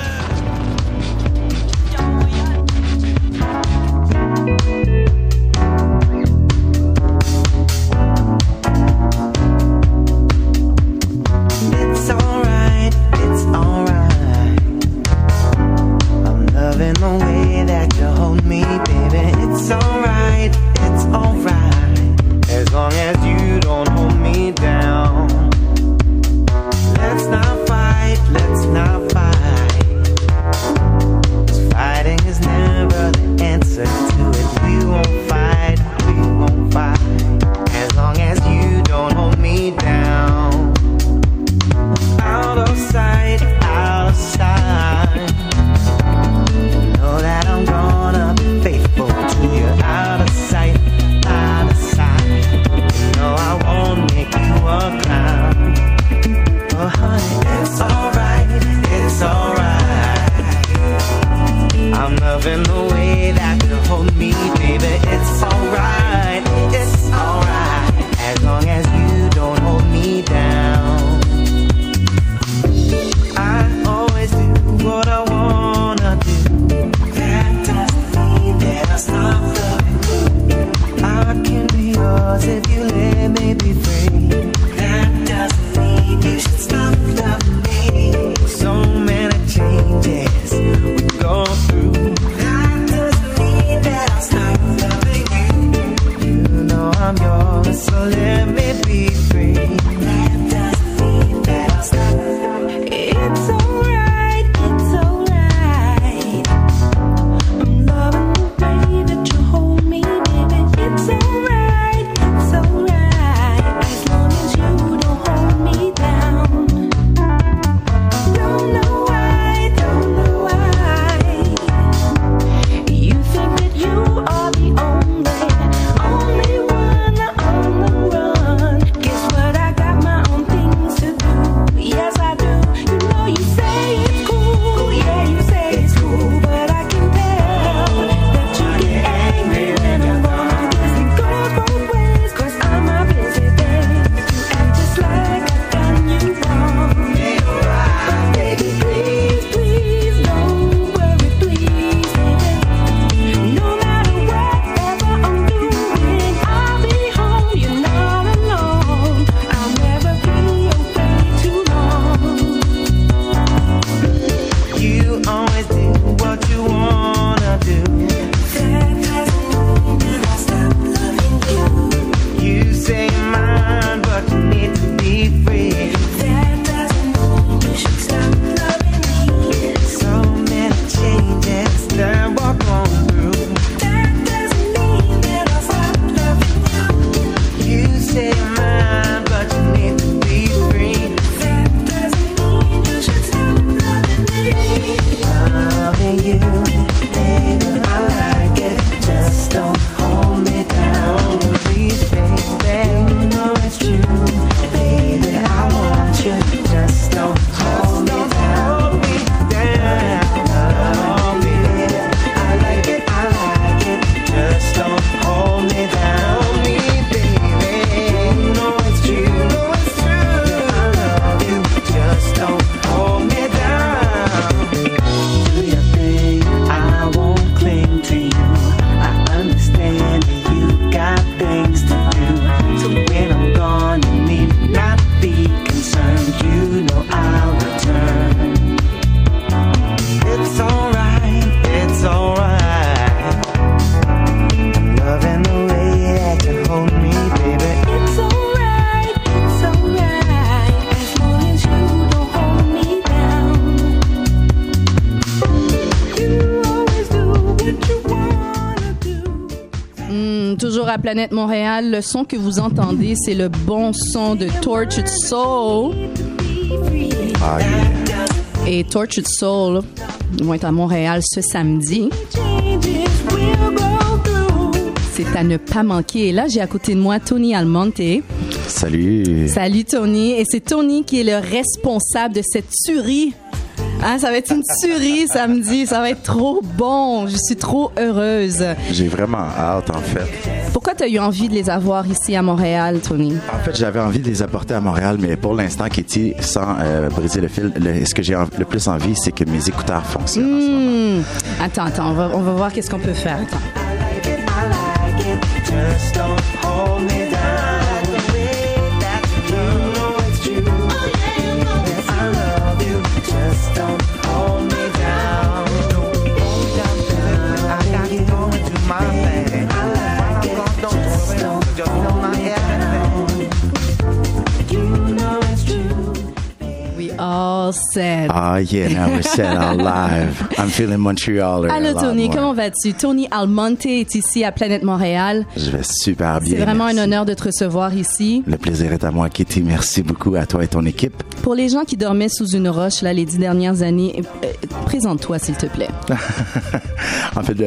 way that you hold me, baby. It's alright, it's alright. As long as you don't hold me down. Let's not fight, let's not fight. 'Cause fighting is never the answer to it. We won't fight, we won't fight. As long as you don't hold me down. Out of sight, out of sight. Know that I'm gonna be faithful to you. Out of sight, out of sight. No, I won't make you a clown. Oh honey, it's alright, it's alright. I'm loving the way that you hold me, baby. It's alright, it's alright. As long as you don't hold me down. I always do what I wanna do. That doesn't mean that I stop loving you. I can be yours if you let me be free. That doesn't mean you should stop loving me. So many changes we go through. That doesn't mean that I'll stop loving you. You know I'm yours, so let me be free. That doesn't mean that I'll stop. It's alright, it's alright. I'm loving the way that you hold me, baby. It's alright, it's alright. As long as you don't hold me down. Don't know why, don't know why. You think that you are the only one on the run. Guess what? I got my own things to do. Yes, I do. You know you say it's cool. Yeah, you say it's cool. But I can tell that you get angry when I'm gone. Guess it goes both ways. 'Cause I'm a busy day. You act just like I've done you wrong. But baby, please, please don't worry, please, baby. No matter whatever I'm doing, I'll be home. You're not alone. I'll never be away too long. You always do what you wanna do. That doesn't mean that I'll stop loving you. You say you're mine, but you need to be free. That doesn't mean you should stop loving me. So many changes that we're going through. That doesn't mean that I'll stop loving you. You say you're mine, but you need to be free. That doesn't mean you should stop loving me. Loving you, baby, I like it. Just don't hold me down, please, baby. You know it's true, baby. I want you. Just don't hold me down. Oh, baby, I like it, I like it. Just don't hold me down, me, baby. You know it's true, I love you. Just don't hold me down. Do your thing, I won't cling to you. I understand that you got things to do. So when I'm gone, you need not be concerned. You know I'll return. It's alright, it's alright. I'm loving the way that you hold me, baby. It's alright, it's alright. As long as you don't hold me down. You always do what you wanna do. Toujours à Planète Montréal, le son que vous entendez, c'est le bon son de Tortured Soul. Ah, yeah. Et Tortured Soul vont être à Montréal ce samedi. C'est à ne pas manquer. Et là, j'ai à côté de moi Tony Almonte. Salut. Salut Tony. Et c'est Tony qui est le responsable de cette tuerie. Hein, ça va être une tuerie samedi. Ça va être trop bon. Je suis trop heureuse. J'ai vraiment hâte, en fait. Pourquoi tu as eu envie de les avoir ici à Montréal, Tony? En fait, j'avais envie de les apporter à Montréal, mais pour l'instant, Katie, sans briser le fil, ce que j'ai le plus envie, c'est que mes écouteurs fonctionnent en ce moment. Attends, on va voir qu'est-ce qu'on peut faire. Attends. Just don't hold me down the way that you know it's true. I love you. Just don't hold me down. set. Ah, yeah, now we're set all live. I'm feeling Montreal. Allô, Tony, comment vas-tu? Tony Almonte est ici à Planète Montréal. Je vais super bien. C'est vraiment merci. un honneur de te recevoir ici. Le plaisir est à moi, Kitty. Merci beaucoup à toi et ton équipe. Pour les gens qui dormaient sous une roche, là, les 10 dernières années, présente-toi, s'il te plaît. En fait,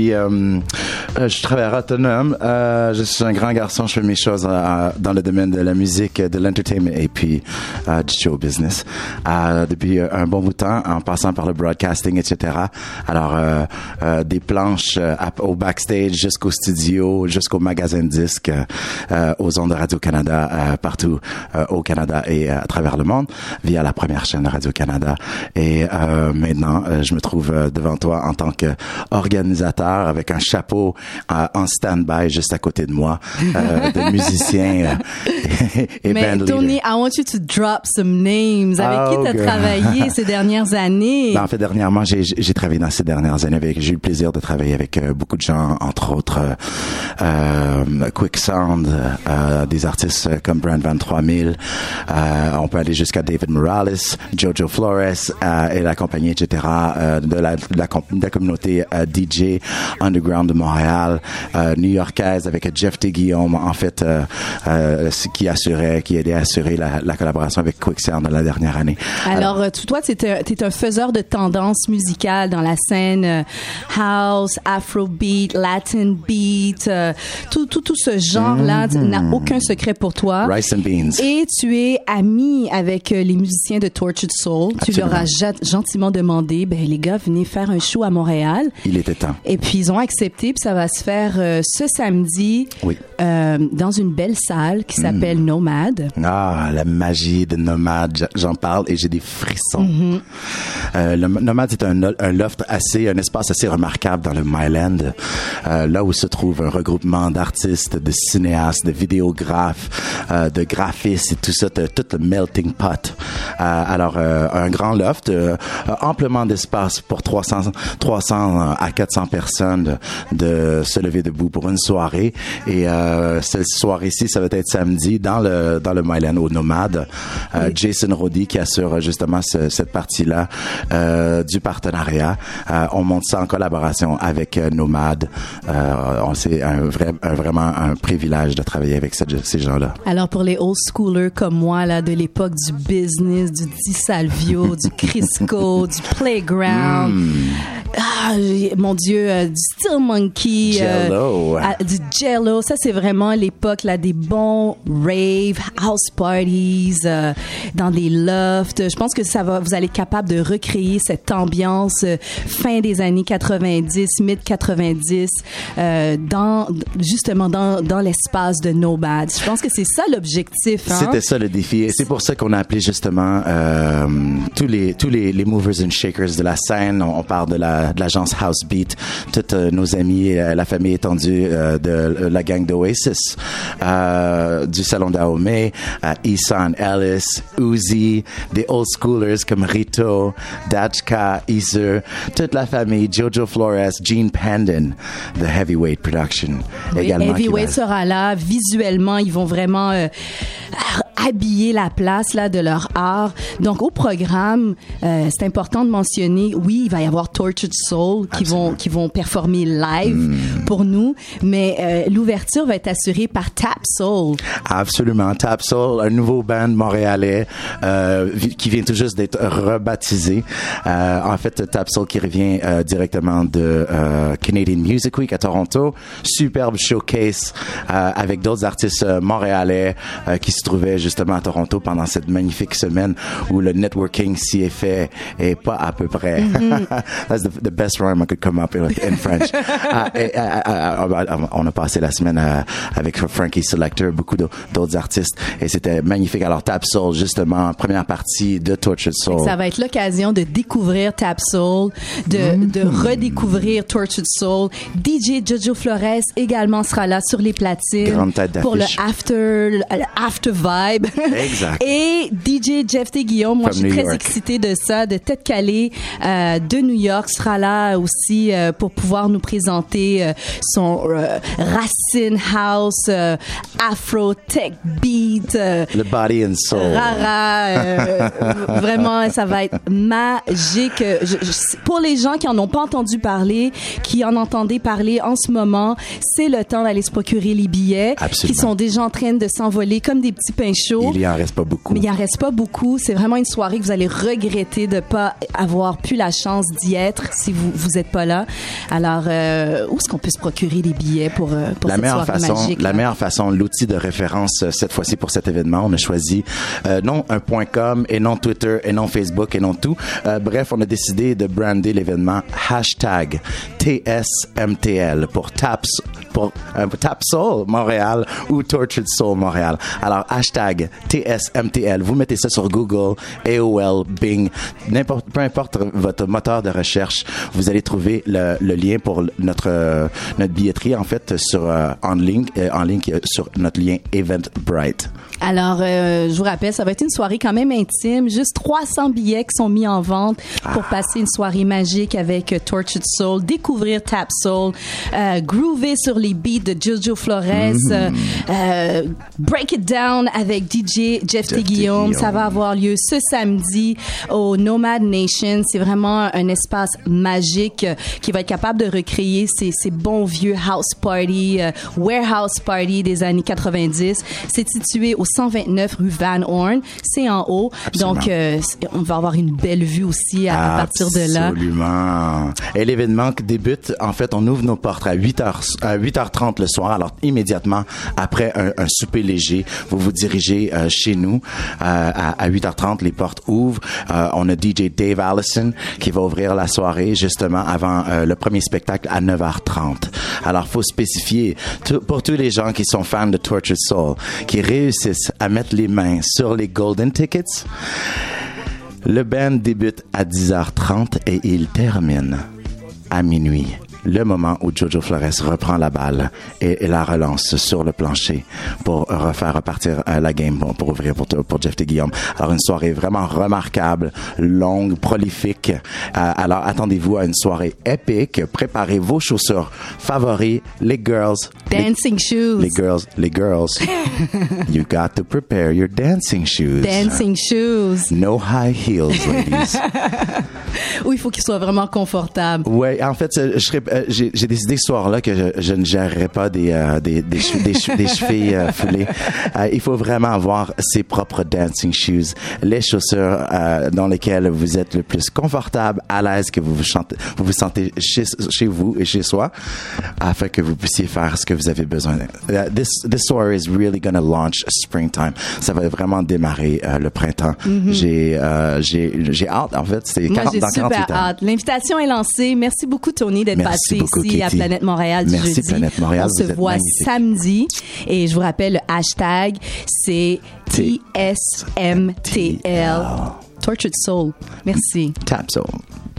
je travaille autonome. Je suis un grand garçon. Je fais mes choses dans le domaine de la musique, de l'entertainment et puis du show business. Depuis un bon bout de temps, en passant par le broadcasting, etc. Alors, des planches au backstage jusqu'au studio, jusqu'au magasin de disques, aux ondes de Radio-Canada, partout au Canada et à travers le monde, via la première chaîne de Radio-Canada. Et maintenant, je me trouve devant toi en tant qu'organisateur avec un chapeau en stand-by juste à côté de moi, de musicien et mais band leader. Tony, I want you to drop some names. Avec qui tu as travaillé ces dernières années? Ben, en fait, dernièrement, j'ai travaillé dans ces dernières années j'ai eu le plaisir de travailler avec beaucoup de gens, entre autres Quick Sound, des artistes comme Brand Van 3000. On peut aller jusqu'à David Morales, Jojo Flores et la compagnie, etc. De la communauté DJ Underground de Montréal, new-yorkaise avec Jeff T. Guillaume, en fait, qui aidait à assurer la collaboration avec Quick Sound de la dernière année. Alors, toi, t'es un faiseur de tendances musicales dans la scène house, afrobeat, latin beat, tout ce genre-là n'a aucun secret pour toi. Rice and beans. Et tu es ami avec les musiciens de Tortured Soul. Absolument. Tu leur as gentiment demandé, les gars, venez faire un show à Montréal. Il était temps. Et puis, ils ont accepté, puis ça va se faire ce samedi dans une belle salle qui s'appelle Nomad. Ah, la magie de Nomad, j'en parle et j'ai des frissons. Le Nomad, c'est un loft un espace assez remarquable dans le Myland, là où se trouve un regroupement d'artistes, de cinéastes, de vidéographes, de graphistes et tout ça, tout le melting pot. Alors, un grand loft, amplement d'espace pour 300 à 400 personnes de se lever debout pour une soirée. Et cette soirée-ci, ça va être samedi dans le Myland au Nomad. Jason Roddy qui assure justement cette partie-là du partenariat. On monte ça en collaboration avec Nomad. C'est vraiment un privilège de travailler avec ces gens-là. Alors pour les old schoolers comme moi là, de l'époque du business, du Di Salvio, du Crisco, du Playground, mon Dieu, du Steel Monkey, Jello. Du Jello, ça c'est vraiment l'époque là des bons rave house parties dans des lofts. Je pense que vous allez être capable de recréer cette ambiance fin des années 90, mid 90 justement dans l'espace de Nomad. Je pense que c'est ça l'objectif. Hein? C'était ça le défi et c'est pour ça qu'on a appelé justement tous les movers and shakers de la scène. On parle de l'agence House Beat, tous nos amis, la famille étendue de la gang d'Oasis, du Salon d'Ahomey, Isan Ellis, Uzi, des old schoolers comme Rito, Dachka, Iser, toute la famille, Jojo Flores, Gene Pandon, The Heavyweight Production. Oui, également Heavyweight sera là. Visuellement, ils vont vraiment habiller la place là de leur art. Donc au programme, c'est important de mentionner, oui, il va y avoir Tortured Soul qui vont performer live pour nous, mais l'ouverture va être assurée par Tap Soul. Absolument, Tap Soul, un nouveau band montréalais qui vient tout juste d'être rebaptisé. En fait, Tap Soul qui revient directement de Canadian Music Week à Toronto. Superbe showcase avec d'autres artistes montréalais qui se trouvaient justement à Toronto pendant cette magnifique semaine où le networking s'y est fait et pas à peu près. That's the best rhyme I could come up with in French. On a passé la semaine avec Frankie Selector, beaucoup d'autres artistes et c'était magnifique. Alors Tap Soul, justement, première partie de Tortured Soul. Ça va être l'occasion de découvrir Tap Soul, de redécouvrir Tortured Soul. DJ Jojo Flores également sera là sur les platines Grande tête d'affiche. pour le after vibe. vibe. Exact. Et DJ Jeff T. Guillaume, moi, From je suis New très York. excitée de ça, de Tête Calais, de New York, sera là aussi pour pouvoir nous présenter son Racine House, Afro Tech Beat, Le body and soul. Rara, vraiment, ça va être magique. Pour les gens qui en ont pas entendu parler, qui en entendaient parler en ce moment, c'est le temps d'aller se procurer les billets, Absolument. qui sont déjà en train de s'envoler comme des petits pains chauds. Il y en reste pas beaucoup. Mais il en reste pas beaucoup. C'est vraiment une soirée que vous allez regretter de pas avoir pu la chance d'y être si vous êtes pas là. Alors, où est-ce qu'on peut se procurer des billets pour cette soirée magique? La meilleure façon, l'outil de référence cette fois-ci pour cet événement, on a choisi non un .com et non Twitter et non Facebook et non tout. Bref, on a décidé de brander l'événement hashtag TSMTL pour Tap Soul Montréal ou Tortured Soul Montréal. Alors hashtag TSMTL, vous mettez ça sur Google, AOL, Bing, peu importe votre moteur de recherche, vous allez trouver le lien pour notre billetterie en fait en ligne sur notre lien Eventbrite. Alors, je vous rappelle, ça va être une soirée quand même intime. Juste 300 billets qui sont mis en vente pour passer une soirée magique avec Tortured Soul, découvrir Tap Soul, groover sur les beats de Jojo Flores, break it down avec DJ Jeff T. Guillaume. Ça va avoir lieu ce samedi au Nomad Nation. C'est vraiment un espace magique qui va être capable de recréer ces bons vieux house party, warehouse party des années 90. C'est situé au 129 rue Van Horn. C'est en haut. Absolument. Donc, on va avoir une belle vue aussi à partir de là. Absolument. Et l'événement débute, en fait, on ouvre nos portes à 8h30 le soir. Alors, immédiatement après un souper léger, vous vous dirigez chez nous. À 8h30, les portes ouvrent. On a DJ Dave Allison qui va ouvrir la soirée justement avant le premier spectacle à 9h30. Alors, faut spécifier pour tous les gens qui sont fans de Tortured Soul, qui réussissent à mettre les mains sur les golden tickets. Le band débute à 10h30 et il termine à minuit. Le moment où Jojo Flores reprend la balle et la relance sur le plancher pour refaire repartir la game pour ouvrir pour Jeff T. Guillaume. Alors, une soirée vraiment remarquable, longue, prolifique. Alors, attendez-vous à une soirée épique. Préparez vos chaussures favoris, les girls. Dancing shoes. Les girls. You got to prepare your dancing shoes. Dancing shoes. No high heels, ladies. Oui, il faut qu'ils soient vraiment confortables. Ouais, en fait, j'ai décidé ce soir-là que je ne gérerais pas des chevilles foulées. Il faut vraiment avoir ses propres dancing shoes, les chaussures dans lesquelles vous êtes le plus confortable, à l'aise, que vous vous sentez chez vous et chez soi, afin que vous puissiez faire ce que vous avez besoin. This soirée is really gonna launch springtime. Ça va vraiment démarrer le printemps. Mm-hmm. J'ai hâte, en fait. C'est Moi, j'ai dans 48 super ans. hâte. L'invitation est lancée. Merci beaucoup, Tony, d'être Merci passé beaucoup, ici à Katie. Planète Montréal du Merci, jeudi. Planète Montréal, On se vous êtes voit magnifique. samedi. Et je vous rappelle, le hashtag, c'est TSMTL. Tortured Soul. Merci. Tap Soul.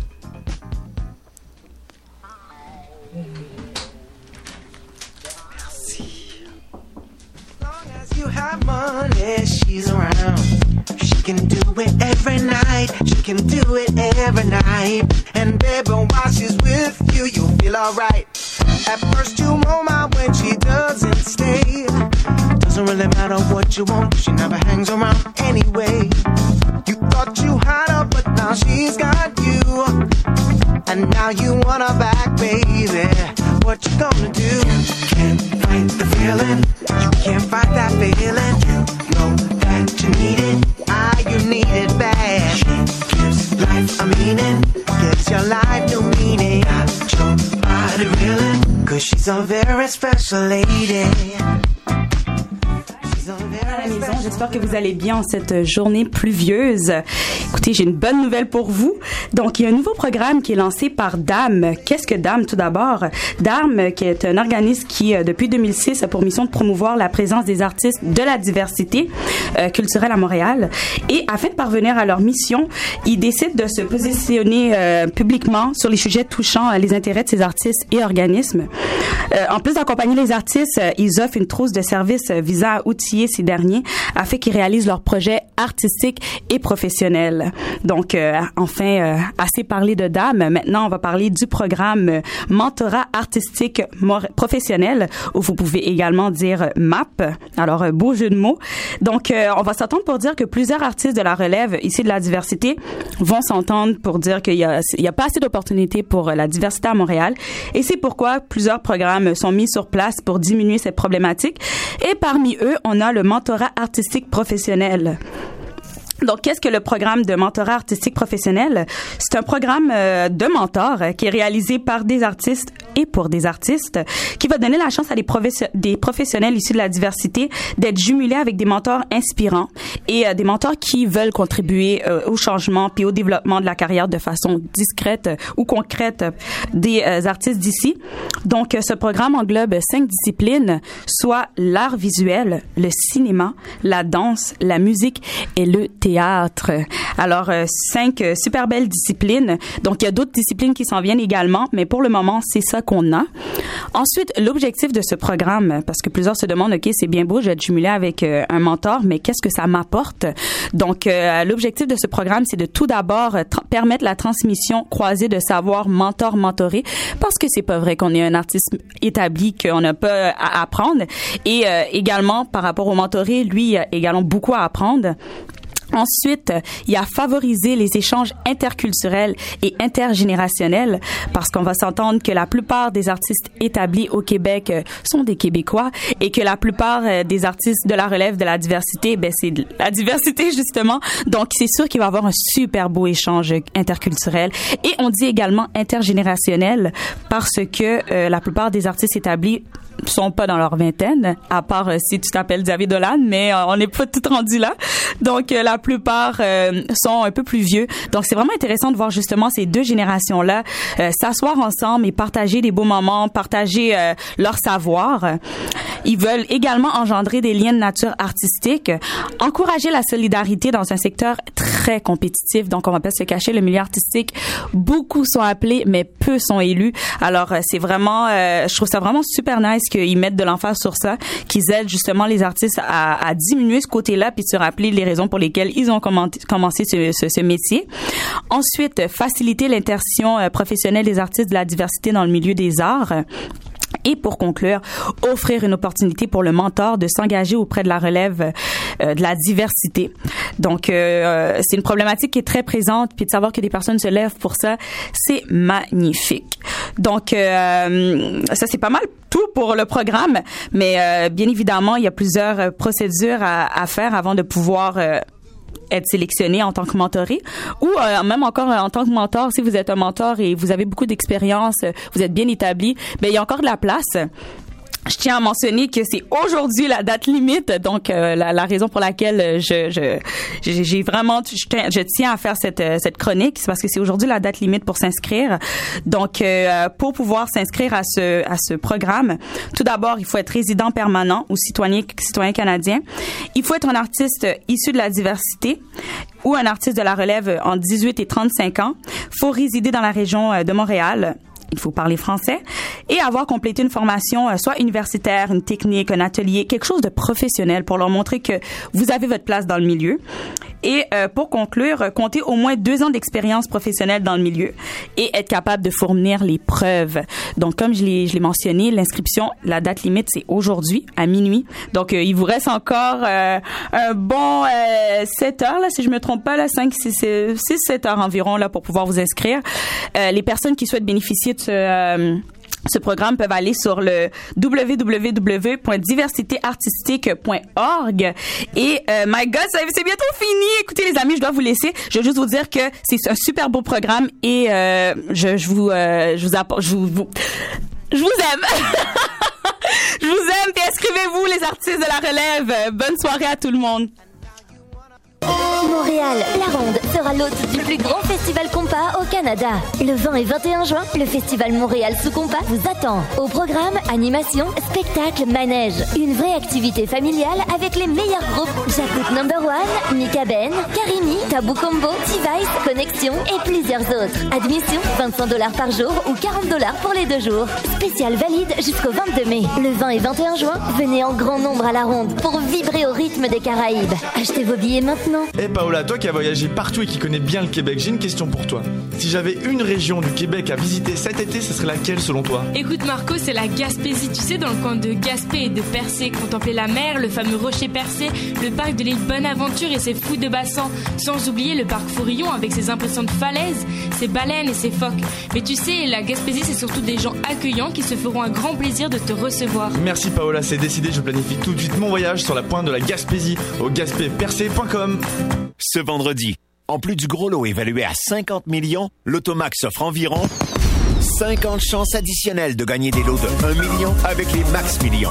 You have money, she's around. She can do it every night. She can do it every night. And baby, while she's with you, you'll feel alright. At first you won't mind when she doesn't stay. Doesn't really matter what you want, she never hangs around anyway. You thought you had her, but now she's got you. And now you want her back, baby. What you gonna do? You can't fight the feeling. You can't fight that feeling. You know that you need it. You need it bad. She gives life a meaning. Gives your life new meaning. Got your body reeling. 'Cause she's a very special lady. À la maison, j'espère que vous allez bien en cette journée pluvieuse. Écoutez, j'ai une bonne nouvelle pour vous. Donc, il y a un nouveau programme qui est lancé par DAM. Qu'est-ce que DAM, tout d'abord? DAM, qui est un organisme qui, depuis 2006, a pour mission de promouvoir la présence des artistes de la diversité culturelle à Montréal. Et afin de parvenir à leur mission, ils décident de se positionner publiquement sur les sujets touchant les intérêts de ces artistes et organismes. En plus d'accompagner les artistes, ils offrent une trousse de services visant à outiller ces derniers afin qu'ils réalisent leurs projets artistiques et professionnels. Donc, assez parlé de dames. Maintenant, on va parler du programme Mentorat artistique professionnel, où vous pouvez également dire MAP. Alors, beau jeu de mots. Donc, on va s'entendre pour dire que plusieurs artistes de la relève ici de la diversité vont s'entendre pour dire qu'il y a pas assez d'opportunités pour la diversité à Montréal. Et c'est pourquoi plusieurs programmes sont mis sur place pour diminuer cette problématique. Et parmi eux, on a le mentorat artistique professionnel. Donc, qu'est-ce que le programme de mentorat artistique professionnel? C'est un programme de mentor qui est réalisé par des artistes et pour des artistes, qui va donner la chance à des professionnels issus de la diversité d'être jumelés avec des mentors inspirants et des mentors qui veulent contribuer au changement puis au développement de la carrière de façon discrète ou concrète des artistes d'ici. Donc, ce programme englobe 5 disciplines, soit l'art visuel, le cinéma, la danse, la musique et le théâtre. Alors, 5 super belles disciplines. Donc, il y a d'autres disciplines qui s'en viennent également, mais pour le moment, c'est ça qu'on a. Ensuite, l'objectif de ce programme, parce que plusieurs se demandent, OK, c'est bien beau, je vais être jumelé avec un mentor, mais qu'est-ce que ça m'apporte? Donc, l'objectif de ce programme, c'est de tout d'abord permettre la transmission croisée de savoir mentor-mentoré, parce que c'est pas vrai qu'on est un artiste établi, qu'on n'a pas à apprendre. Et également, par rapport au mentoré, lui, il a également beaucoup à apprendre. Ensuite, il y a favoriser les échanges interculturels et intergénérationnels, parce qu'on va s'entendre que la plupart des artistes établis au Québec sont des Québécois et que la plupart des artistes de la relève de la diversité, c'est de la diversité justement. Donc, c'est sûr qu'il va y avoir un super beau échange interculturel. Et on dit également intergénérationnel parce que la plupart des artistes établis sont pas dans leur vingtaine, à part si tu t'appelles Xavier Dolan, mais on n'est pas tout rendu là. Donc, la plupart sont un peu plus vieux. Donc, c'est vraiment intéressant de voir justement ces deux générations-là s'asseoir ensemble et partager des beaux moments, partager leur savoir. Ils veulent également engendrer des liens de nature artistique, encourager la solidarité dans un secteur très compétitif. Donc, on va pas se cacher, le milieu artistique, beaucoup sont appelés, mais peu sont élus. Alors, c'est vraiment, je trouve ça vraiment super nice qu'ils mettent de l'emphase sur ça, qu'ils aident justement les artistes à diminuer ce côté-là puis de se rappeler les raisons pour lesquelles ils ont commencé ce métier. Ensuite, faciliter l'insertion professionnelle des artistes de la diversité dans le milieu des arts. Et pour conclure, offrir une opportunité pour le mentor de s'engager auprès de la relève de la diversité. Donc, c'est une problématique qui est très présente, puis de savoir que des personnes se lèvent pour ça, c'est magnifique. Donc, ça, c'est pas mal tout pour le programme, mais bien évidemment, il y a plusieurs procédures à faire avant de pouvoir être sélectionné en tant que mentoré ou même encore en tant que mentor. Si vous êtes un mentor et vous avez beaucoup d'expérience, vous êtes bien établi, il y a encore de la place. Je tiens à mentionner que c'est aujourd'hui la date limite, donc la raison pour laquelle j'ai vraiment je tiens à faire cette chronique, c'est parce que c'est aujourd'hui la date limite pour s'inscrire. Donc pour pouvoir s'inscrire à ce programme, tout d'abord, il faut être résident permanent ou citoyen canadien. Il faut être un artiste issu de la diversité ou un artiste de la relève en 18 et 35 ans. Il faut résider dans la région de Montréal. Il faut parler français et avoir complété une formation, soit universitaire, une technique, un atelier, quelque chose de professionnel pour leur montrer que vous avez votre place dans le milieu. Et pour conclure, compter au moins 2 ans d'expérience professionnelle dans le milieu et être capable de fournir les preuves. Donc, comme je l'ai mentionné, l'inscription, la date limite, c'est aujourd'hui à minuit. Donc, il vous reste encore un bon 7 heures, là, si je me trompe pas, là, 6-7 heures environ là pour pouvoir vous inscrire. Les personnes qui souhaitent bénéficier de ce programme peuvent aller sur le www.diversitéartistique.org et my God, c'est bientôt fini. Écoutez les amis, je dois vous laisser. Je veux juste vous dire que c'est un super beau programme et je vous aime. Je vous aime et inscrivez-vous les artistes de la relève. Bonne soirée à tout le monde. Montréal, la ronde sera l'hôte du plus grand Festival Compas au Canada. Le 20 et 21 juin, le Festival Montréal sous Compas vous attend. Au programme, animation, spectacle, manège. Une vraie activité familiale avec les meilleurs groupes. J'écoute Number One, Mika Ben, Karimi, Tabou Combo, T-Vice, Connexion et plusieurs autres. Admission, $25 par jour ou $40 pour les 2 jours. Spécial valide jusqu'au 22 mai. Le 20 et 21 juin, venez en grand nombre à la ronde pour vibrer au rythme des Caraïbes. Achetez vos billets maintenant. Paola, toi qui as voyagé partout et qui connais bien le Québec, j'ai une question pour toi. Si j'avais une région du Québec à visiter cet été, ce serait laquelle selon toi? Écoute Marco, c'est la Gaspésie, tu sais, dans le coin de Gaspé et de Percé, contempler la mer, le fameux rocher Percé, le parc de l'île Bonaventure et ses fous de bassin, sans oublier le parc Fourillon avec ses impressionnantes falaises, ses baleines et ses phoques. Mais tu sais, la Gaspésie, c'est surtout des gens accueillants qui se feront un grand plaisir de te recevoir. Merci Paola, c'est décidé, je planifie tout de suite mon voyage sur la pointe de la Gaspésie au gaspépercé.com. Ce vendredi, en plus du gros lot évalué à 50 millions, l'Automax offre environ 50 chances additionnelles de gagner des lots de 1 million avec les Max Millions.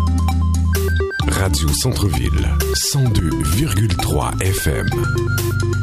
Radio Centre-Ville, 102,3 FM.